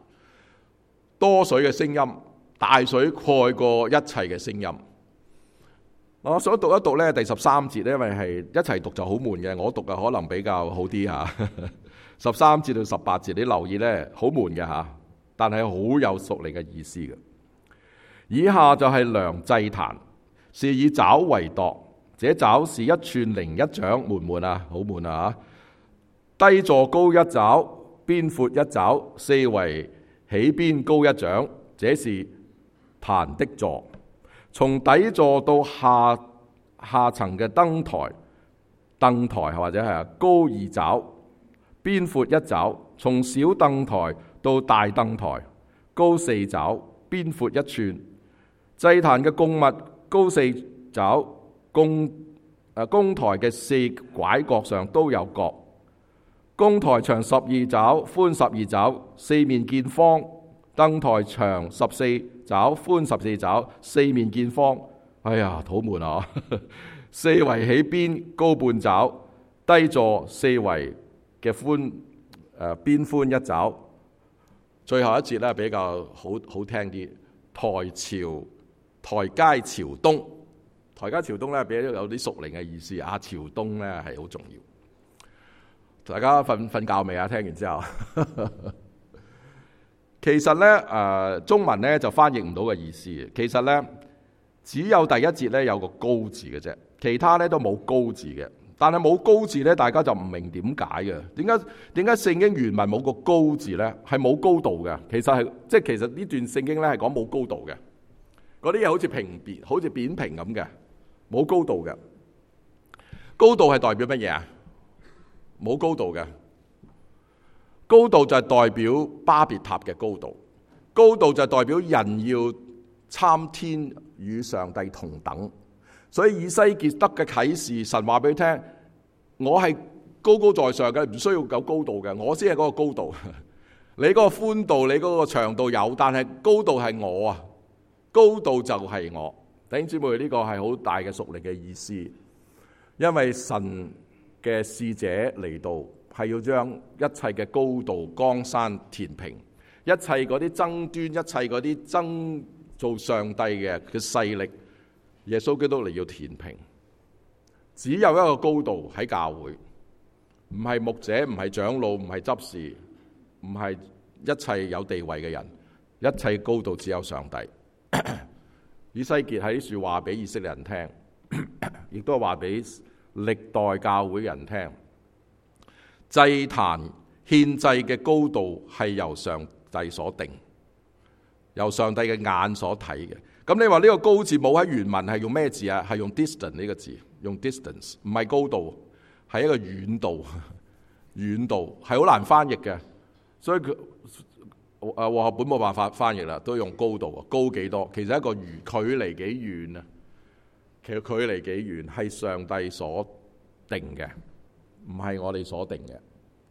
多水嘅聲音，大水蓋過一切嘅聲音。 我想讀一讀咧第十三節咧，因為係一齊讀就好悶嘅，我讀嘅可能比較好啲嚇。十三節到十八節，你留意咧，好悶嘅嚇，但係好有屬靈嘅意思嘅。以下就係量祭壇，是以肘為度，這肘是一寸零一掌，悶唔悶啊？好悶啊嚇！低座高一肘，邊闊一肘，四圍起邊高一掌，這是壇的座。從底座到下下層嘅燈台，燈台或者係高二肘，邊闊一肘；從小燈台到大燈台，高四肘，邊闊一寸。祭壇嘅供物高四肘，供誒供台嘅四拐角上都有角。供台長十二肘，寬十二肘，四面見方。燈台長十四肘，寬十四肘，四面見方。哎呀，好悶啊！四圍起邊高半肘，低座四圍嘅寬誒邊寬一肘。最後一節咧比較好好聽啲，台朝台階朝東，台階朝東咧俾咗有啲屬靈嘅意思啊！朝東咧係好重要。大家瞓瞓覺未啊？聽完之後。其實咧，誒、呃、中文咧就翻譯唔到嘅意思。其實咧，只有第一節咧有個高字嘅啫，其他咧都冇高字嘅。但係冇高字咧，大家就唔明點解嘅。點解點解聖經原文冇個高字咧？係冇高度嘅。其實係即係其實呢段聖經咧係講冇高度嘅。嗰啲嘢好似平扁，好似扁平咁嘅，冇高度嘅。高度係代表乜嘢啊？冇高度嘅。高度就係代表巴別塔嘅高度，高度就係代表人要參天與上帝同等。所以以西結得嘅啟示，神話俾佢聽：我係高高在上嘅，唔需要有高度嘅，我先係嗰個高度。你嗰個寬度，你嗰個長度有，但係高度係我啊，高度就係我。弟兄姊妹，呢個係好大嘅屬靈嘅意思，因為神嘅使者嚟到。係要將一切嘅高度江山填平，一切嗰啲爭端，一切嗰啲爭做上帝嘅嘅勢力，耶穌基督嚟要填平。只有一個高度喺教會，唔係牧者，唔係長老，唔係執事，唔係一切有地位嘅人，一切高度只有上帝。以西結喺啲說話俾以色列人聽，亦都係話俾歷代教會人聽。祭壇獻祭嘅高度係由上帝所定，由上帝嘅眼所睇嘅。咁你話呢個高字冇喺原文係用咩字啊？係用 distance 呢個字，用 distance 唔係高度，係一個遠度，遠度係好難翻譯嘅。所以佢誒和合本冇辦法翻譯啦，都用高度，高幾多？其實一個距距離幾遠啊？其實距離幾遠係上帝所定嘅。唔係我哋所定嘅。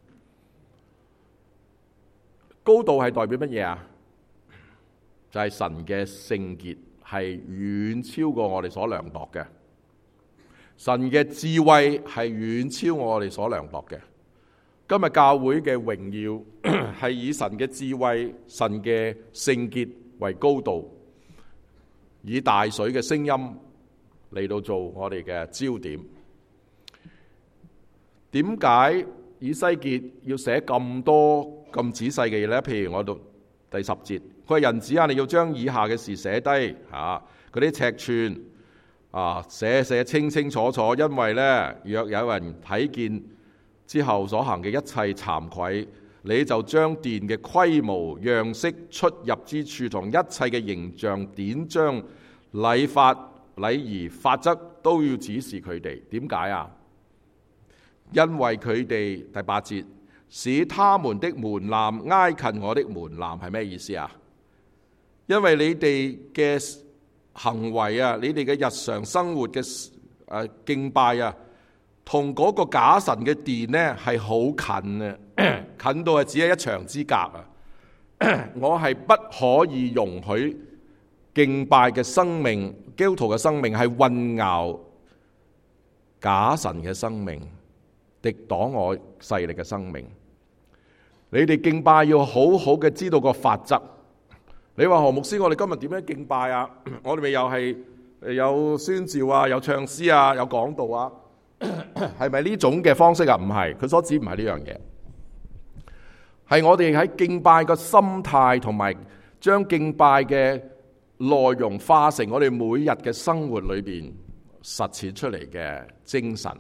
高度係代表乜嘢啊？就係、是、神嘅聖潔係遠超過我哋所量度嘅，神嘅智慧係遠超過我哋所量度嘅。今日教會嘅榮耀係以神嘅智慧、神嘅聖潔為高度，以大水嘅聲音嚟到做我哋嘅焦點。點解以西結要寫咁多咁仔細嘅嘢呢？譬如我讀第十節，佢話人子啊，你要將以下嘅事寫低嚇，嗰啲尺寸啊寫寫清清楚楚，因為呢，若有人睇見之後所行嘅一切慚愧，你就將殿嘅規模、樣式、出入之處同一切嘅形象、典章、禮法、禮儀、法則都要指示佢哋。點解啊？因為佢哋第八節，使他們的門檻挨近我的門檻，係咩意思啊？因為你哋嘅行為啊，你哋嘅日常生活嘅誒敬拜啊，同嗰個假神嘅殿呢係好近啊，近到係只係一牆之隔啊！我係不可以容許敬拜嘅生命、基督徒嘅生命係混淆假神嘅生命。敵擋我勢力嘅生命，你哋敬拜要好好嘅知道個法則。你話何牧師，我哋今日點樣敬拜啊？我哋咪又係有宣召啊，有唱詩啊，有講道啊，係咪呢種嘅方式啊？唔係，佢所指唔係呢樣嘢，係我哋喺敬拜嘅心態同埋將敬拜嘅內容化成我哋每日嘅生活裏邊實踐出嚟嘅精神。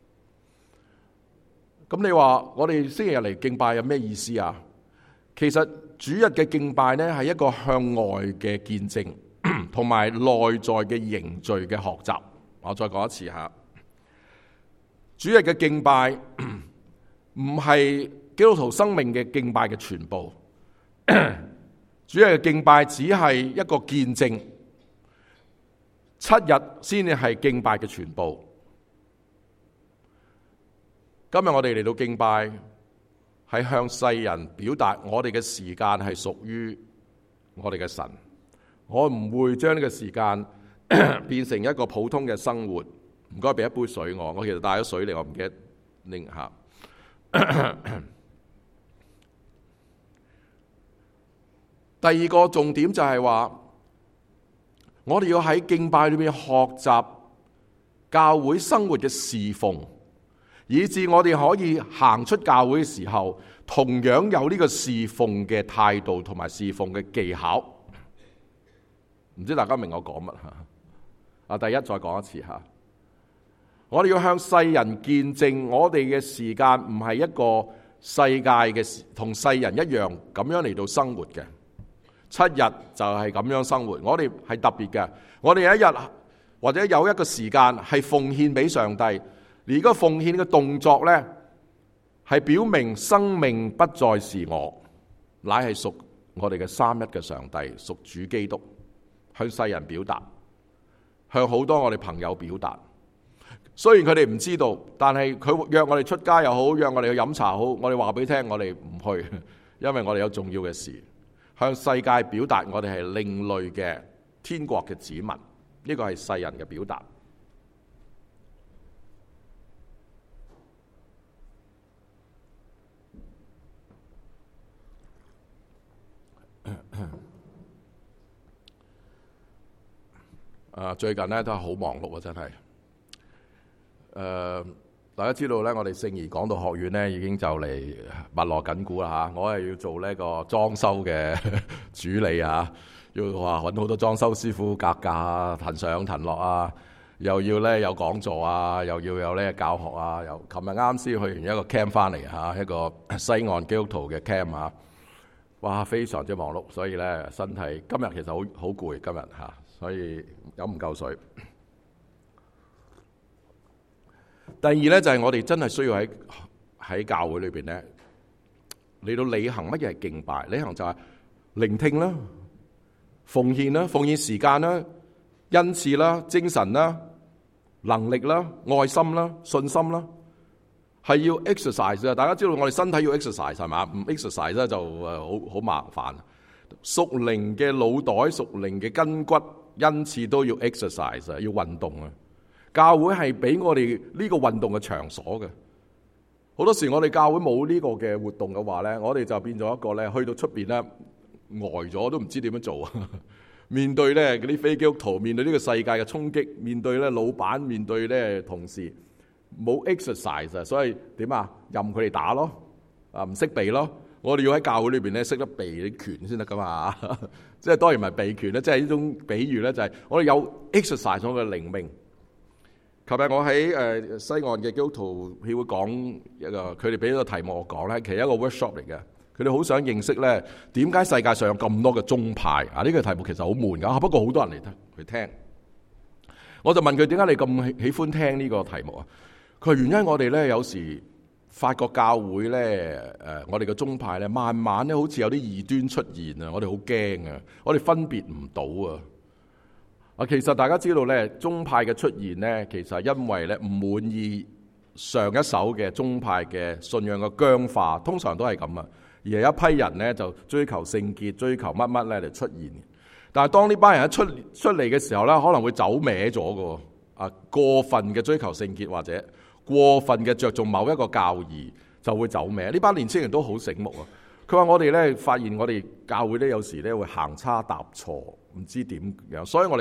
咁你話我哋星期日嚟敬拜有咩意思啊？其實主日嘅敬拜呢，係一個向外嘅見證，同埋內在嘅凝聚嘅學習。我再講一次吓，主日嘅敬拜唔係基督徒生命嘅敬拜嘅全部，主日嘅敬拜只係一個見證，七日先至係敬拜嘅全部。今日我哋嚟到敬拜，係向世人表達我哋嘅時間係屬於我哋嘅神。我唔會將呢個時間變成一個普通嘅生活。唔該，俾一杯水我。我其實帶咗水嚟，我唔記得拎下。第二個重點就係話，我哋要喺敬拜裏面學習教會生活嘅侍奉，以致我哋可以行出教會嘅時候，同樣有呢個侍奉嘅態度同埋侍奉嘅技巧。唔知大家明我講乜吓？啊，第一再講一次吓，我哋要向世人見證，我哋嘅時間唔係一個世界嘅同世人一樣咁樣嚟到生活嘅。七日就係咁樣生活，我哋係特別嘅。我哋有一日或者有一個時間係奉獻俾上帝，而個奉獻嘅動作呢，係表明生命不再是我，乃係屬我哋嘅三一嘅上帝，屬主基督。向世人表達，向好多我哋朋友表達。雖然佢哋唔知道，但係佢約我哋出街又好，約我哋去飲茶好，我哋話俾佢聽，我哋唔去，因為我哋有重要嘅事。向世界表達我哋係另類嘅天國嘅子民，呢個係世人嘅表達。啊，最近咧都係好忙碌啊，真係。誒、呃，大家知道咧，我哋聖儀講道學院咧已經就嚟密鑼緊鼓啦嚇。我係要做呢個裝修嘅主理啊，要話揾好多裝修師傅格價啊，騰上騰落啊，又要咧有講座啊，又要有呢教學啊。又琴日啱先去完一個 camp 翻嚟嚇，一個西岸基督徒嘅 camp 啊，哇，非常之忙碌，所以咧身體今日其實好好攰，今日嚇，所以飲唔夠水。第二咧就係、是、我哋真係需要喺喺教會裏邊咧嚟到履行乜嘢係敬拜？履行就係聆聽啦、奉獻啦、奉獻時間啦、恩賜啦、精神啦、能力啦、愛心啦、信心啦，係要 exercise 啊！大家知道我哋身體要 exercise 係嘛？唔 exercise 咧就誒好好麻煩。屬靈嘅腦袋、屬靈嘅筋骨、恩賜都要 exercise 啊，要運動啊！教會係俾我哋呢個運動嘅場所嘅。好多時我哋教會冇呢個嘅活動嘅話咧，我哋就變咗一個咧，去到出邊咧呆咗都唔知點樣做啊！面對咧嗰啲非基督徒，面對呢個世界嘅衝擊，面對咧老闆，面對咧同事，冇 exercise 啊，所以點啊？任佢哋打咯，啊唔識避咯。我哋要喺教會裏邊咧識得避啲拳先得噶嘛。即係當然唔係避拳咧，即係呢種比喻咧，就係我哋有 exercise 我嘅靈命。琴日我喺誒西岸嘅基督徒協會講一個，佢哋俾咗個題目我講咧，其實一個 workshop 嚟嘅。佢哋好想認識咧，點解世界上有咁多嘅宗派啊？呢個題目其實好悶噶，不過好多人嚟去聽。我就問佢點解你咁喜喜歡聽呢個題目啊？佢話原因我哋咧有時發覺教會咧誒，我哋嘅宗派咧慢慢咧好似有啲異端出現啊！我哋好驚啊！我哋分別唔到啊！啊，其實大家知道咧，宗派嘅出現咧，其實係因為咧唔滿意上一手嘅宗派嘅信仰嘅僵化，通常都係咁啊。而係一批人咧就追求聖潔、追求乜乜咧嚟出現。但係當呢班人一出出嚟嘅時候咧，可能會走歪咗嘅。啊，過分嘅追求聖潔或者過分嘅着重某一個教義，就會走歪。呢班年青人都好醒目啊！佢話我哋咧發現我哋教會咧有時咧會行差踏錯，唔知點樣，所以我哋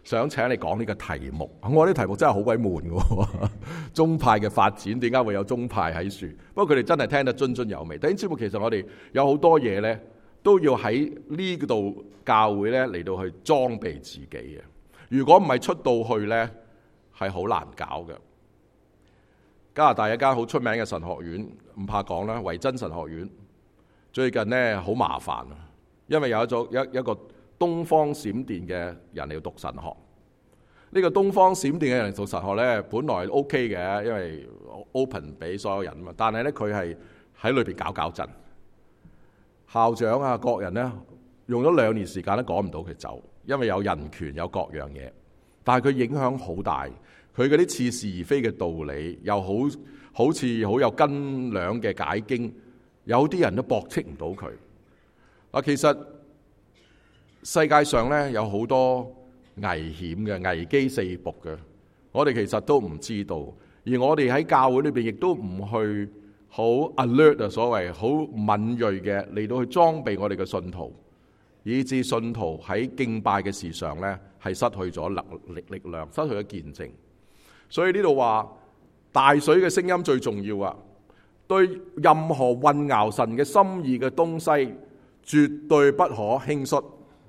想請你講呢個題目。我啲題目真係好鬼悶嘅，宗派嘅發展點解會有宗派喺樹？不過佢哋真係聽得津津有味。弟兄姊妹，其實我哋有好多嘢呢，都要喺呢度教會呢嚟到去裝備自己嘅。如果唔係出到去呢，係好難搞嘅。加拿大一間好出名嘅神學院，唔怕講啦，維真神學院最近呢好麻煩啊，因為有一種一一個東方閃電嘅人嚟讀神學。呢個東方閃電嘅人嚟讀神學呢，本來 OK 嘅，因為 open 俾所有人嘛。但係呢，佢係喺裏邊搞搞震。校長啊，各人呢，用咗兩年時間都趕唔到佢走，因為有人權有各樣嘢。但係佢影響好大。佢嗰啲似是而非嘅道理，又好好似好有斤兩嘅解經，有啲人都駁斥唔到佢。嗱，其實世界上咧有好多危險嘅危機四伏嘅，我哋其實都唔知道，而我哋喺教會裏邊亦都唔去好 alert 啊，所謂好敏銳嘅嚟到去裝備我哋嘅信徒，以致信徒喺敬拜嘅事上咧係失去咗力力力量，失去咗見證。所以呢度話大水嘅聲音最重要啊！對任何混淆神嘅心意嘅東西，絕對不可輕率。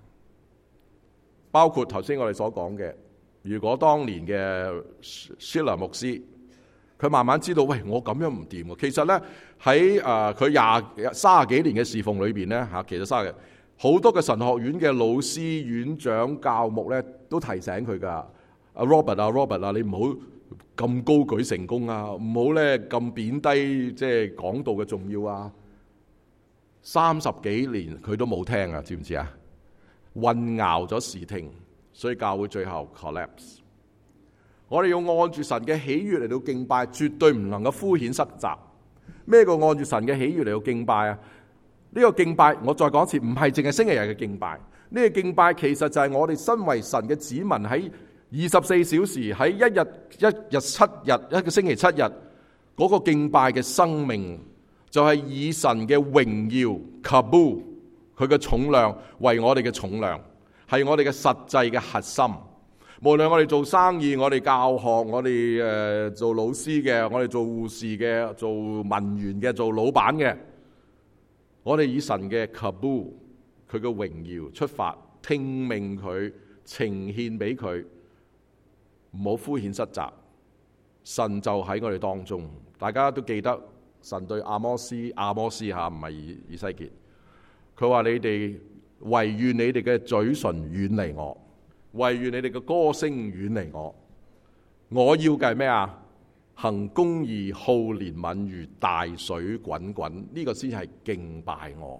包括頭先我哋所講嘅，如果當年嘅 Schiller 牧師，佢慢慢知道，喂，我咁樣唔掂喎。其實呢，喺誒佢廿三十幾年嘅侍奉裏邊呢，嚇，其實三十好多嘅神學院嘅老師、院長、教牧呢，都提醒佢㗎。阿 Robert 啊 Robert 啊，你唔好咁高舉成功啊，唔好咧咁貶低即係講道嘅重要啊。三十幾年佢都冇聽啊，知唔知啊？混淆咗視聽，所以教會最後 collapse。我哋要按住神嘅喜悅嚟到敬拜，絕對唔能夠敷衍塞責。咩叫按住神嘅喜悅嚟到敬拜啊？呢個敬拜我再講一次，唔係淨係星期日嘅敬拜。呢個敬拜其實就係我哋身為神嘅子民喺二十四小時喺一日一日七日一個星期七日嗰個敬拜嘅生命，就係以神嘅榮耀 Kabul 佢嘅重量為我哋嘅重量，係我哋嘅實際嘅核心。無論我哋做生意、我哋教學、我哋誒做老師嘅、我哋做護士嘅、做文員嘅、做老闆嘅，我哋以神嘅 Kabul 佢嘅榮耀出發，聽命佢，呈獻俾佢。唔好敷衍失責，神就喺我哋當中。大家都記得神對阿摩斯、阿摩斯吓，唔係以以西結。佢話：你哋惟願你哋嘅嘴唇遠離我，惟願你哋嘅歌聲遠離我。我要嘅係咩啊？行公義、好憐憫，如大水滾滾。呢、這個先係敬拜我。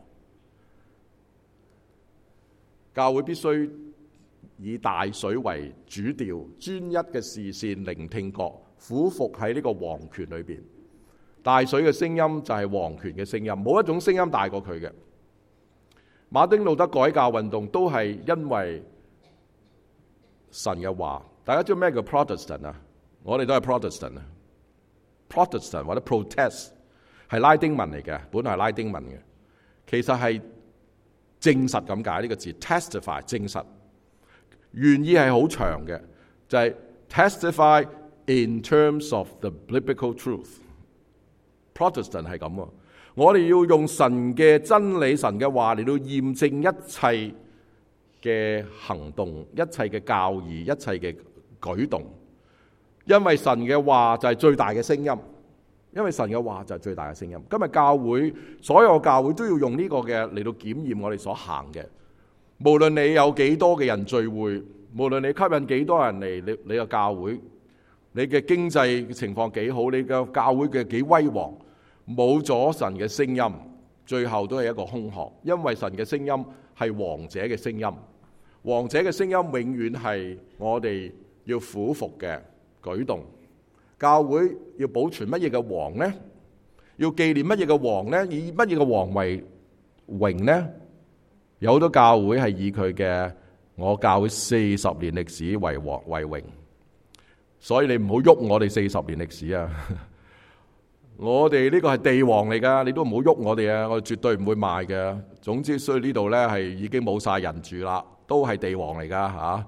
教會必須以大水為主調，專一嘅視線聆聽覺，俯伏喺呢個王權裏邊。大水嘅聲音就係王權嘅聲音，冇一種聲音大過佢嘅。馬丁路德改教運動都係因為神嘅話。大家知道咩叫 Protestant 啊？我哋都係 Protestant 啊。Protestant 或者 Protest 係拉丁文嚟嘅，本來係拉丁文嘅，其實係證實咁解呢個字 testify 證實。原意係好長嘅，就係、是、testify in terms of the biblical truth。Protestant 係咁喎，我哋要用神嘅真理、神嘅話嚟到驗證一切嘅行動、一切嘅教義、一切嘅舉動，因為神嘅話就係最大嘅聲音，因為神嘅話就係最大嘅聲音。今日教會所有教會都要用呢個嘅嚟到檢驗我哋所行嘅。無論你有幾多嘅人聚會，無論你吸引幾多人嚟你你個教會，你嘅經濟情況幾好，你嘅教會嘅幾威煌，冇咗神嘅聲音，最後都係一個空殼。因為神嘅聲音係王者嘅聲音，王者嘅聲音永遠係我哋要俯伏嘅舉動。教會要保存乜嘢嘅王呢？要紀念乜嘢嘅王呢？以乜嘢嘅王為榮呢？有好多教會係以佢嘅我教會四十年歷史為王為榮，所以你唔好喐我哋四十年歷史啊！我哋呢個係地王嚟噶，你都唔好喐我哋啊！我哋絕對唔會賣嘅。總之，所以呢度呢係已經冇晒人住啦，都係地王嚟噶吓。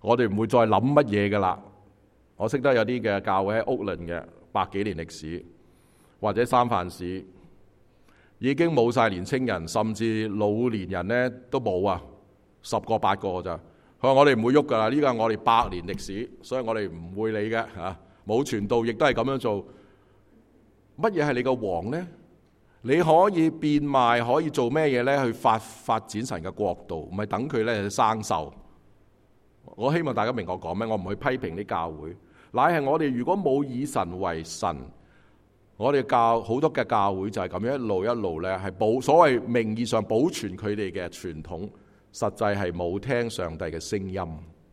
我哋唔會再諗乜嘢噶啦。我識得有啲嘅教會喺屋崙嘅百幾年歷史，或者三藩市已經冇晒年青人，甚至老年人呢都冇啊，十個八個咋。佢話我哋唔會喐噶啦，呢個係我哋百年歷史，所以我哋唔會理嘅嚇。冇傳道亦都係咁樣做。乜嘢係你個王呢？你可以變賣，可以做咩嘢呢？去發發展神嘅國度，唔係等佢咧生鏽。我希望大家明我講咩，我唔去批評啲教會，乃係我哋如果冇以神為神，我哋教好多嘅教會就係咁樣一路一路咧，係保所謂名義上保存佢哋嘅傳統，實際係冇聽上帝嘅聲音。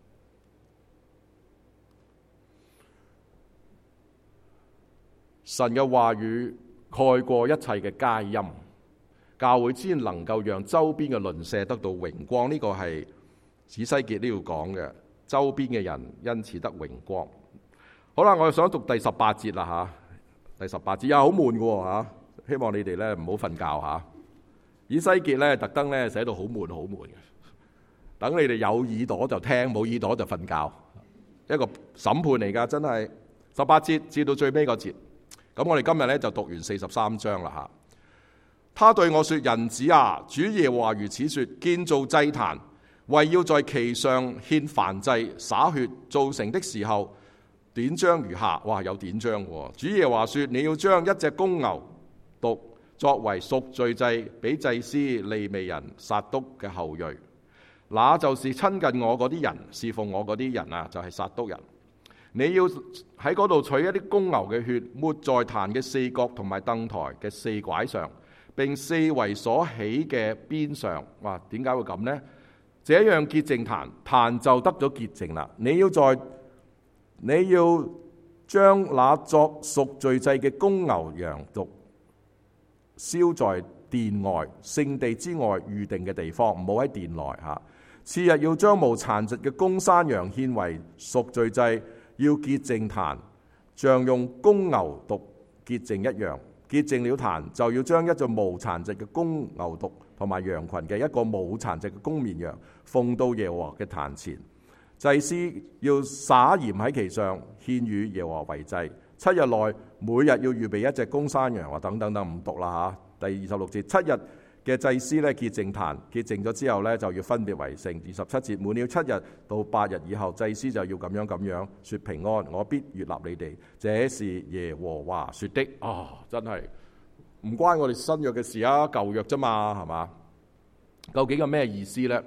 神嘅話語蓋過一切嘅佳音，教會先能夠讓周邊嘅鄰舍得到榮光。呢、這個係以西結都要講嘅，周邊嘅人因此得榮光。好啦，我想讀第十八節啦吓，第十八節又好悶嘅吓，希望你哋咧唔好瞓覺吓。以西結咧特登咧寫到好悶好悶嘅，等你哋有耳朵就聽，冇耳朵就瞓覺。一個審判嚟噶，真係。十八節至到最尾個節。咁我哋今日咧就讀完四十三章啦吓。他對我說：人子啊，主耶和華如此說：建造祭壇，為要在其上獻燔祭、灑血，造成的時候，典章如下。哇，有典章喎！主耶和華說：你要將一隻公牛犢作為贖罪祭，俾祭司利未人撒督嘅後裔，那就是親近我嗰啲人，侍奉我嗰啲人啊，就係撒督人。你要喺嗰度取一啲公牛嘅血，抹在壇嘅四角同埋燈台嘅四拐上，並四圍所起嘅邊上。哇，點解會咁呢？這樣潔淨壇，壇就得咗潔淨啦。你要在你要將那作贖罪祭嘅公牛羊犢燒在殿外聖地之外預定嘅地方，唔好喺殿內嚇。次日要將無殘疾嘅公山羊獻為贖罪祭。要潔淨壇，像用公牛犢潔淨一樣。潔淨了壇，就要將一隻無殘疾嘅公牛犢同埋羊群嘅一個冇殘疾嘅公綿羊奉到耶和華嘅壇前。祭司要灑鹽喺其上，獻與耶和華為祭。七日內每日要預備一隻公山羊，或等等等唔讀啦嚇。第二十六節，七日嘅祭司咧潔淨壇，潔淨咗之後咧就要分別為聖。二十七節，滿了七日到八日以後，祭司就要咁樣咁樣說平安，我必悅納你哋。這是耶和華說的。啊、哦，真係唔關我哋新約嘅事啊，舊約啫嘛，係嘛？究竟有咩意思呢？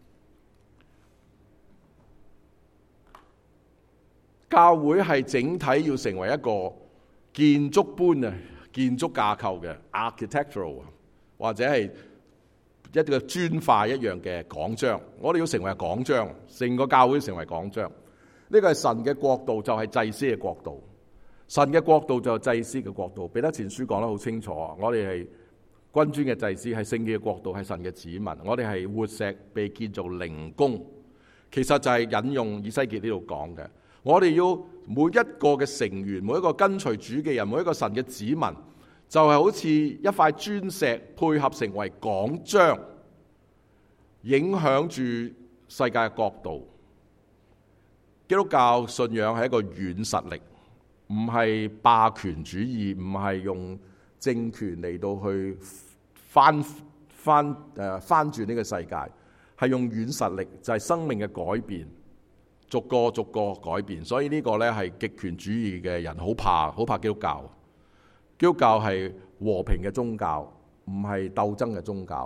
教會係整體要成為一個建築般啊，建築架構嘅 architectural。或者係一個磚塊一樣嘅講章，我哋要成為講章，成個教會成為講章。呢個係神嘅國度，就係祭司嘅國度。神嘅國度就係祭司嘅國度。彼得前書講得好清楚，我哋係君尊嘅祭司，係聖潔嘅國度，係神嘅子民。我哋係活石被建造靈宮，其實就係引用以西結呢度講嘅。我哋要每一個嘅成員，每一個跟隨主嘅人，每一個神嘅子民，就係好似一塊磚石配合成為講章，影響住世界嘅國度。基督教信仰係一個軟實力，唔係霸權主義，唔係用政權嚟到去翻翻誒翻轉呢個世界，係用軟實力，就係生命嘅改變，逐個逐個改變。所以呢個呢係極權主義嘅人好怕，好怕基督教。基督教係和平嘅宗教，唔係鬥爭嘅宗教。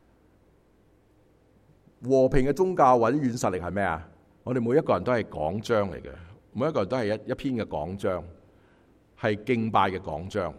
和平嘅宗教或者軟實力係咩啊？我哋每一個人都係講章嚟嘅，每一個人都係一一篇嘅講章，係敬拜嘅講章。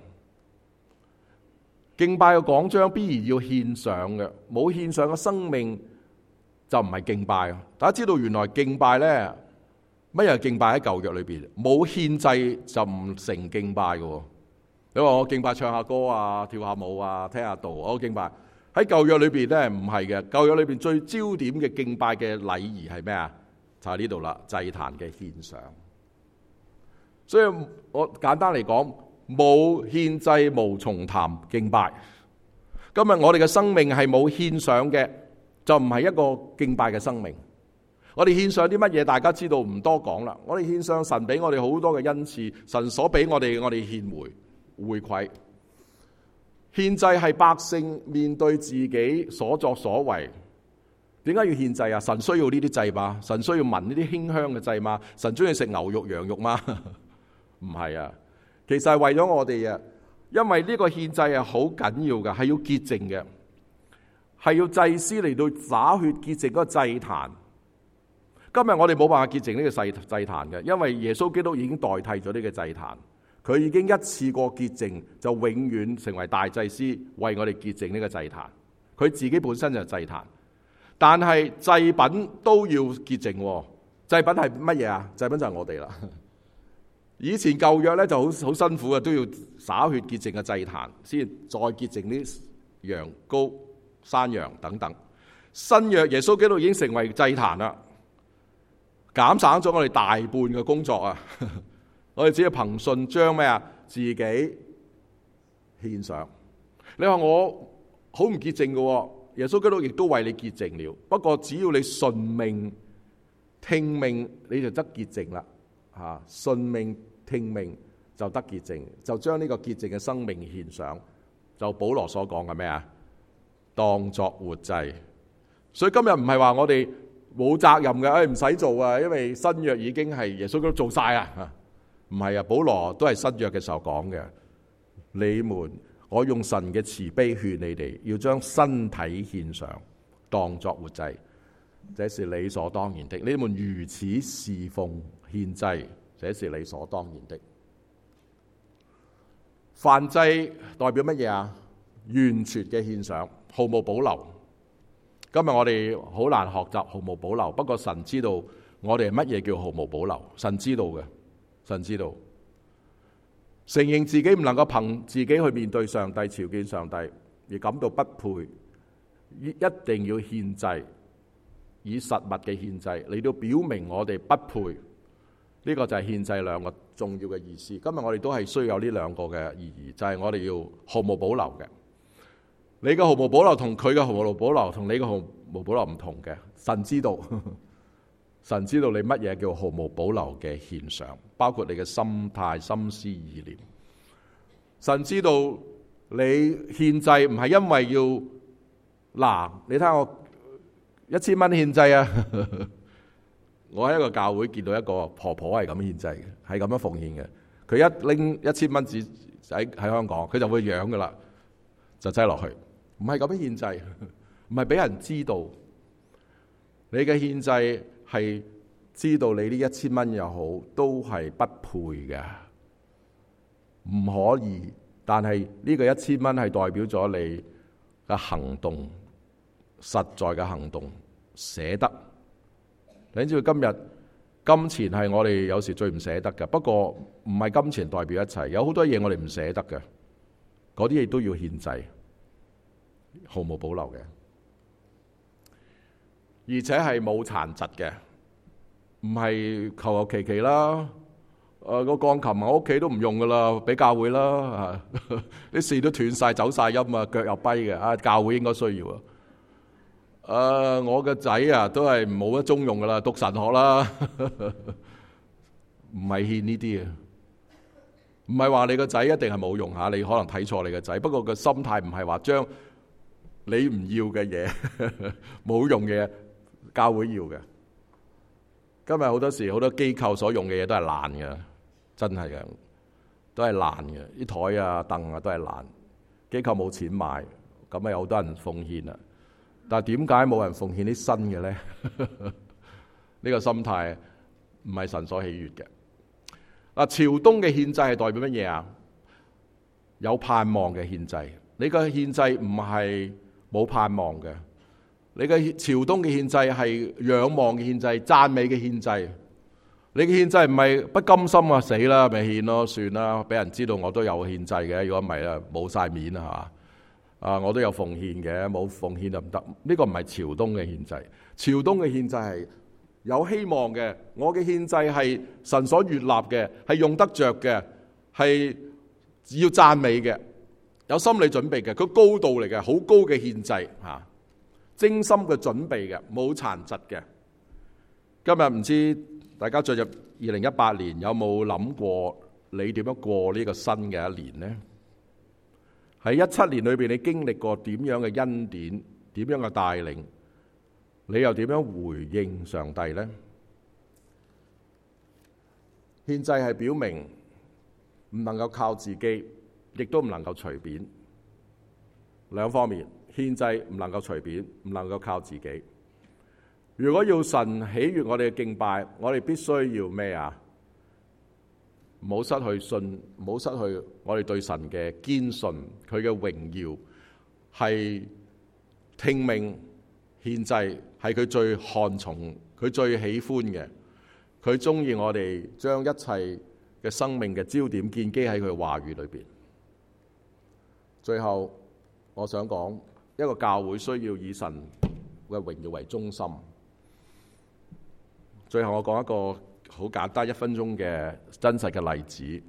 敬拜嘅講章必然要獻上嘅，冇獻上嘅生命就唔係敬拜。大家知道原來敬拜呢，乜嘢敬拜喺舊約裏邊？冇獻祭就唔成敬拜嘅。你話我敬拜唱下歌啊，跳下舞啊，聽下道，我敬拜喺舊約裏邊咧唔係嘅。舊約裏邊最焦點嘅敬拜嘅禮儀係咩啊？就係呢度啦，祭壇嘅獻上。所以我簡單嚟講，冇獻祭無從談敬拜。今日我哋嘅生命係冇獻上嘅，就唔係一個敬拜嘅生命。 我哋獻上啲乜嘢？大家知道唔多講啦。我哋獻上神俾我哋好多嘅恩賜，神所俾我哋，我哋獻回回饋。獻祭係百姓面對自己所作所為。點解要獻祭啊？神需要呢啲祭嘛？神需要聞呢啲馨香嘅祭嘛？神中意食牛肉羊肉嘛？唔係啊，其實係為咗我哋啊，因為呢個獻祭係好緊要嘅，係要潔淨嘅，係要祭司嚟到灑血潔淨嗰個祭壇。今日我哋冇辦法潔淨呢個祭祭壇嘅，因為耶穌基督已經代替咗呢個祭壇，佢已經一次過潔淨，就永遠成為大祭司，為我哋潔淨呢個祭壇。佢自己本身就係祭壇。但係祭品都要潔淨，祭品係乜嘢啊？祭品就係我哋啦。以前舊約咧就好好辛苦嘅，都要灑血潔淨嘅祭壇，先再潔淨啲羊羔、山羊等等。新約耶穌基督已經成為祭壇啦，減省咗我哋大半嘅工作啊！我哋只要憑信將咩啊？自己獻上。你話我好唔潔淨嘅？耶穌基督亦都為你潔淨了，不過只要你順命聽命，你就得潔淨啦。吓，順命聽命就得潔淨，就將呢個潔淨嘅生命獻上。就保羅所講嘅咩啊？當作活祭。所以今日唔係話我哋冇責任嘅，誒唔使做啊，因為新約已經係耶穌基督做晒啊。唔係啊，保羅都係新約嘅時候講嘅，你們。我用神嘅慈悲勸你哋，要將身體獻上，當作活祭，這是理所當然的。你們如此侍奉獻祭，這是理所當然的。燔祭代表乜嘢啊？完全嘅獻上，毫無保留。今日我哋好難學習毫無保留，不過神知道我哋乜嘢叫毫無保留，神知道嘅，神知道。承認自己唔能夠憑自己去面對上帝、朝見上帝，而感到不配，一定要獻祭，以實物嘅獻祭嚟到表明我哋不配。呢個就係獻祭兩個重要嘅意思。今日我哋都係需要有呢兩個嘅意義，就係我哋要毫無保留嘅。你嘅毫無保留同佢嘅毫無保留同你嘅毫無保留唔同嘅。神知道。神知道你乜嘢叫毫無保留嘅獻上，包括你嘅心態、心思意念。神知道你獻祭唔係因為要嗱，你睇下我一千蚊獻祭啊！我喺一個教會見到一個婆婆係咁獻祭嘅，係咁樣奉獻嘅。佢一拎一千蚊紙喺喺香港，佢就會養噶啦，就擠落去。唔係咁樣獻祭，唔係俾人知道你嘅獻祭。係知道你呢一千蚊又好，都係不配嘅，唔可以。但係呢個一千蚊係代表咗你嘅行動，實在嘅行動，捨得。你知道今日金錢係我哋有時最唔捨得嘅，不過唔係金錢代表一切，有好多嘢我哋唔捨得嘅，嗰啲嘢都要獻祭，毫無保留嘅。而且係冇殘疾嘅，唔係求求其其啦。誒、呃，個鋼琴我屋企都唔用噶啦，俾教會啦。啲事都斷晒、走晒音啊，腳又跛嘅。啊，教會應該需要啊。誒、呃，我個仔啊，都係冇得中用噶啦，讀神學啦。唔係獻呢啲啊，唔係話你個仔一定係冇用吓，你可能睇錯你個仔。不過個心態唔係話將你唔要嘅嘢、冇用嘅嘢。教會要嘅，今日好多時好多機構所用嘅嘢都係爛嘅，真係嘅，都係爛嘅。啲台啊、凳啊都係爛，機構冇錢買，咁咪有好多人奉獻啦。但係點解冇人奉獻啲新嘅咧？呢個心態唔係神所喜悅嘅。嗱，朝東嘅獻祭係代表乜嘢啊？有盼望嘅獻祭，你個獻祭唔係冇盼望嘅。你嘅朝東嘅獻祭係仰望嘅獻祭、讚美嘅獻祭。你嘅獻祭唔係不甘心啊，死啦咪獻咯，算啦，俾人知道我都有獻祭嘅。如果唔係啊，冇晒面啊，係嘛？啊，我都有奉獻嘅，冇奉獻就唔得。呢個唔係朝東嘅獻祭。朝東嘅獻祭係有希望嘅。我嘅獻祭係神所悅納嘅，係用得着嘅，係要讚美嘅，有心理準備嘅。佢高度嚟嘅，好高嘅獻祭吓。精心嘅準備嘅，冇殘疾嘅， 今日唔知大家進入二零一八年，有冇諗過你點樣過呢個新嘅一年呢？喺一七年裏邊，你經歷過點樣嘅恩典，點樣嘅帶領，你又點樣回應上帝呢？獻祭係表明唔能夠靠自己，亦都唔能夠隨便。兩方面，獻祭唔能夠隨便，唔能夠靠自己。如果要神喜悅我哋嘅敬拜，我哋必須要咩啊？唔好失去信，唔好失去我哋對神嘅堅信，佢嘅榮耀係聽命獻祭，係佢最看重，佢最喜歡嘅。佢中意我哋將一切嘅生命嘅焦點建基喺佢話語裏邊。最後，我想講一個教會需要以神嘅榮耀為中心。最後我講一個好簡單一分鐘嘅真實嘅例子。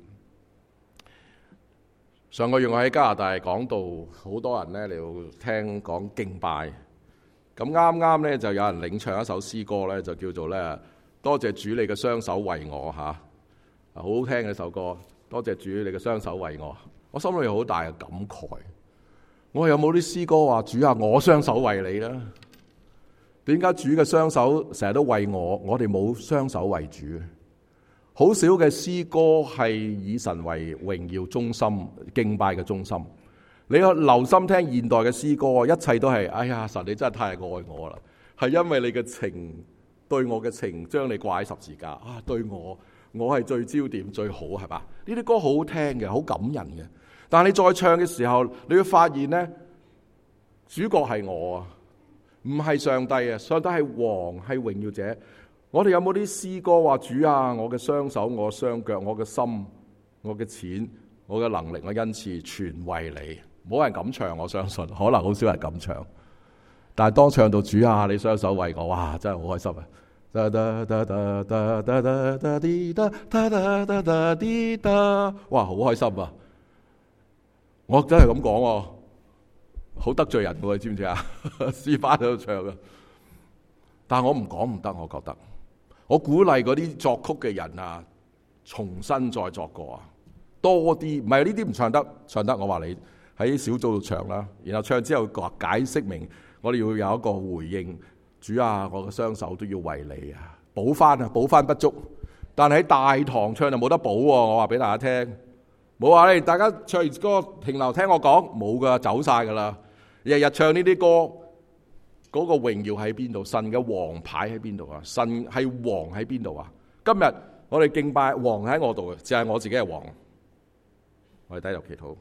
上個月我喺加拿大講道，好多人咧嚟聽講敬拜。咁啱啱咧就有人領唱一首詩歌咧，就叫做咧多謝主你嘅雙手為我嚇，好好聽嘅首歌。多謝主你嘅雙手為我，我心裏有好大嘅感慨。我有冇啲詩歌話主啊，我雙手為你啦？點解主嘅雙手成日都為我，我哋冇雙手為主？好少嘅詩歌係以神為榮耀中心、敬拜嘅中心。你要留心聽現代嘅詩歌，一切都係哎呀，神你真係太愛我啦！係因為你嘅情，對我嘅情，將你掛喺十字架啊！對我，我係最焦點、最好，係嘛？呢啲歌好好聽嘅，好感人嘅。但係你再唱嘅時候，你會發現呢，主角係我啊！唔係上帝啊！上帝係王，係榮耀者。我哋有冇啲詩歌話主啊？我嘅雙手，我嘅雙腳，我嘅心，我嘅錢，我嘅能力，我恩賜，全為你。冇人咁唱，我相信可能好少人咁唱。但係當唱到主啊，你雙手為我，哇！真係好開心啊！噠噠噠噠噠噠噠噠滴噠噠噠噠噠滴噠，哇！好開心啊！我真係咁講喎。好得罪人喎，你知唔知啊？詩班喺度唱嘅，但係我唔講唔得，我覺得我鼓勵嗰啲作曲嘅人啊，重新再作過啊，多啲，唔係呢啲唔唱得，唱得我話你喺小組度唱啦，然後唱之後解釋明，我哋要有一個回應，主啊，我嘅雙手都要為你啊，補翻啊，補翻不足，但係喺大堂唱就冇得補喎，我話俾大家聽。冇話你大家唱完歌停留聽我講，冇噶，走晒噶啦。日日唱呢啲歌，嗰個榮耀喺邊度？神嘅王牌喺邊度啊？神係王喺邊度啊？今日我哋敬拜王喺我度嘅，就係我自己係王。我哋低頭祈禱，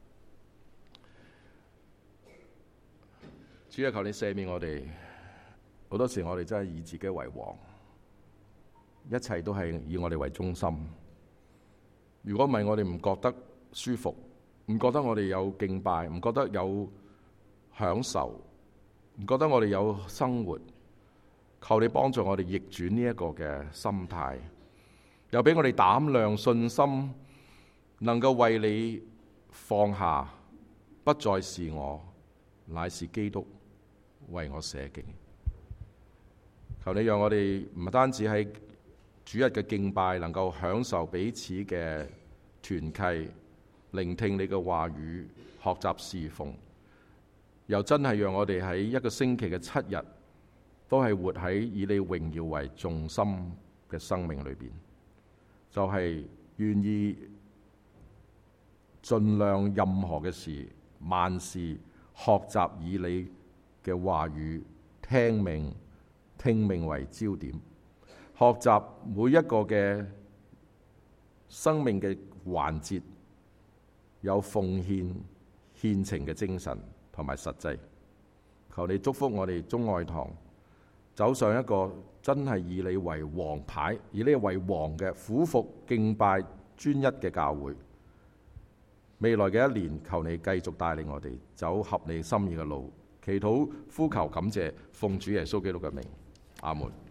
主啊，求你赦免我哋。好多時我哋真係以自己為王，一切都係以我哋為中心。如果唔係，我哋唔覺得舒服，唔覺得我哋有敬拜，唔覺得有享受，唔覺得我哋有生活。求你幫助我哋逆轉呢一個嘅心態，又俾我哋膽量、信心，能夠為你放下，不再是我，乃是基督為我捨己。求你讓我哋唔單止喺主日嘅敬拜，能夠享受彼此嘅團契，聆聽你嘅話語，學習侍奉，又真係讓我哋喺一個星期嘅七日，都係活喺以你榮耀為重心嘅生命裏邊，就係、是、願意盡量任何嘅事，萬事學習以你嘅話語，聽命聽命為焦點。學習每一個嘅生命嘅環節，有奉獻獻情嘅精神同埋實際。求你祝福我哋中愛堂走上一個真係以你為王牌，以你為王嘅俯伏敬拜專一嘅教會。未來嘅一年，求你繼續帶領我哋走合你心意嘅路。祈禱呼求感謝，奉主耶穌基督嘅名，阿門。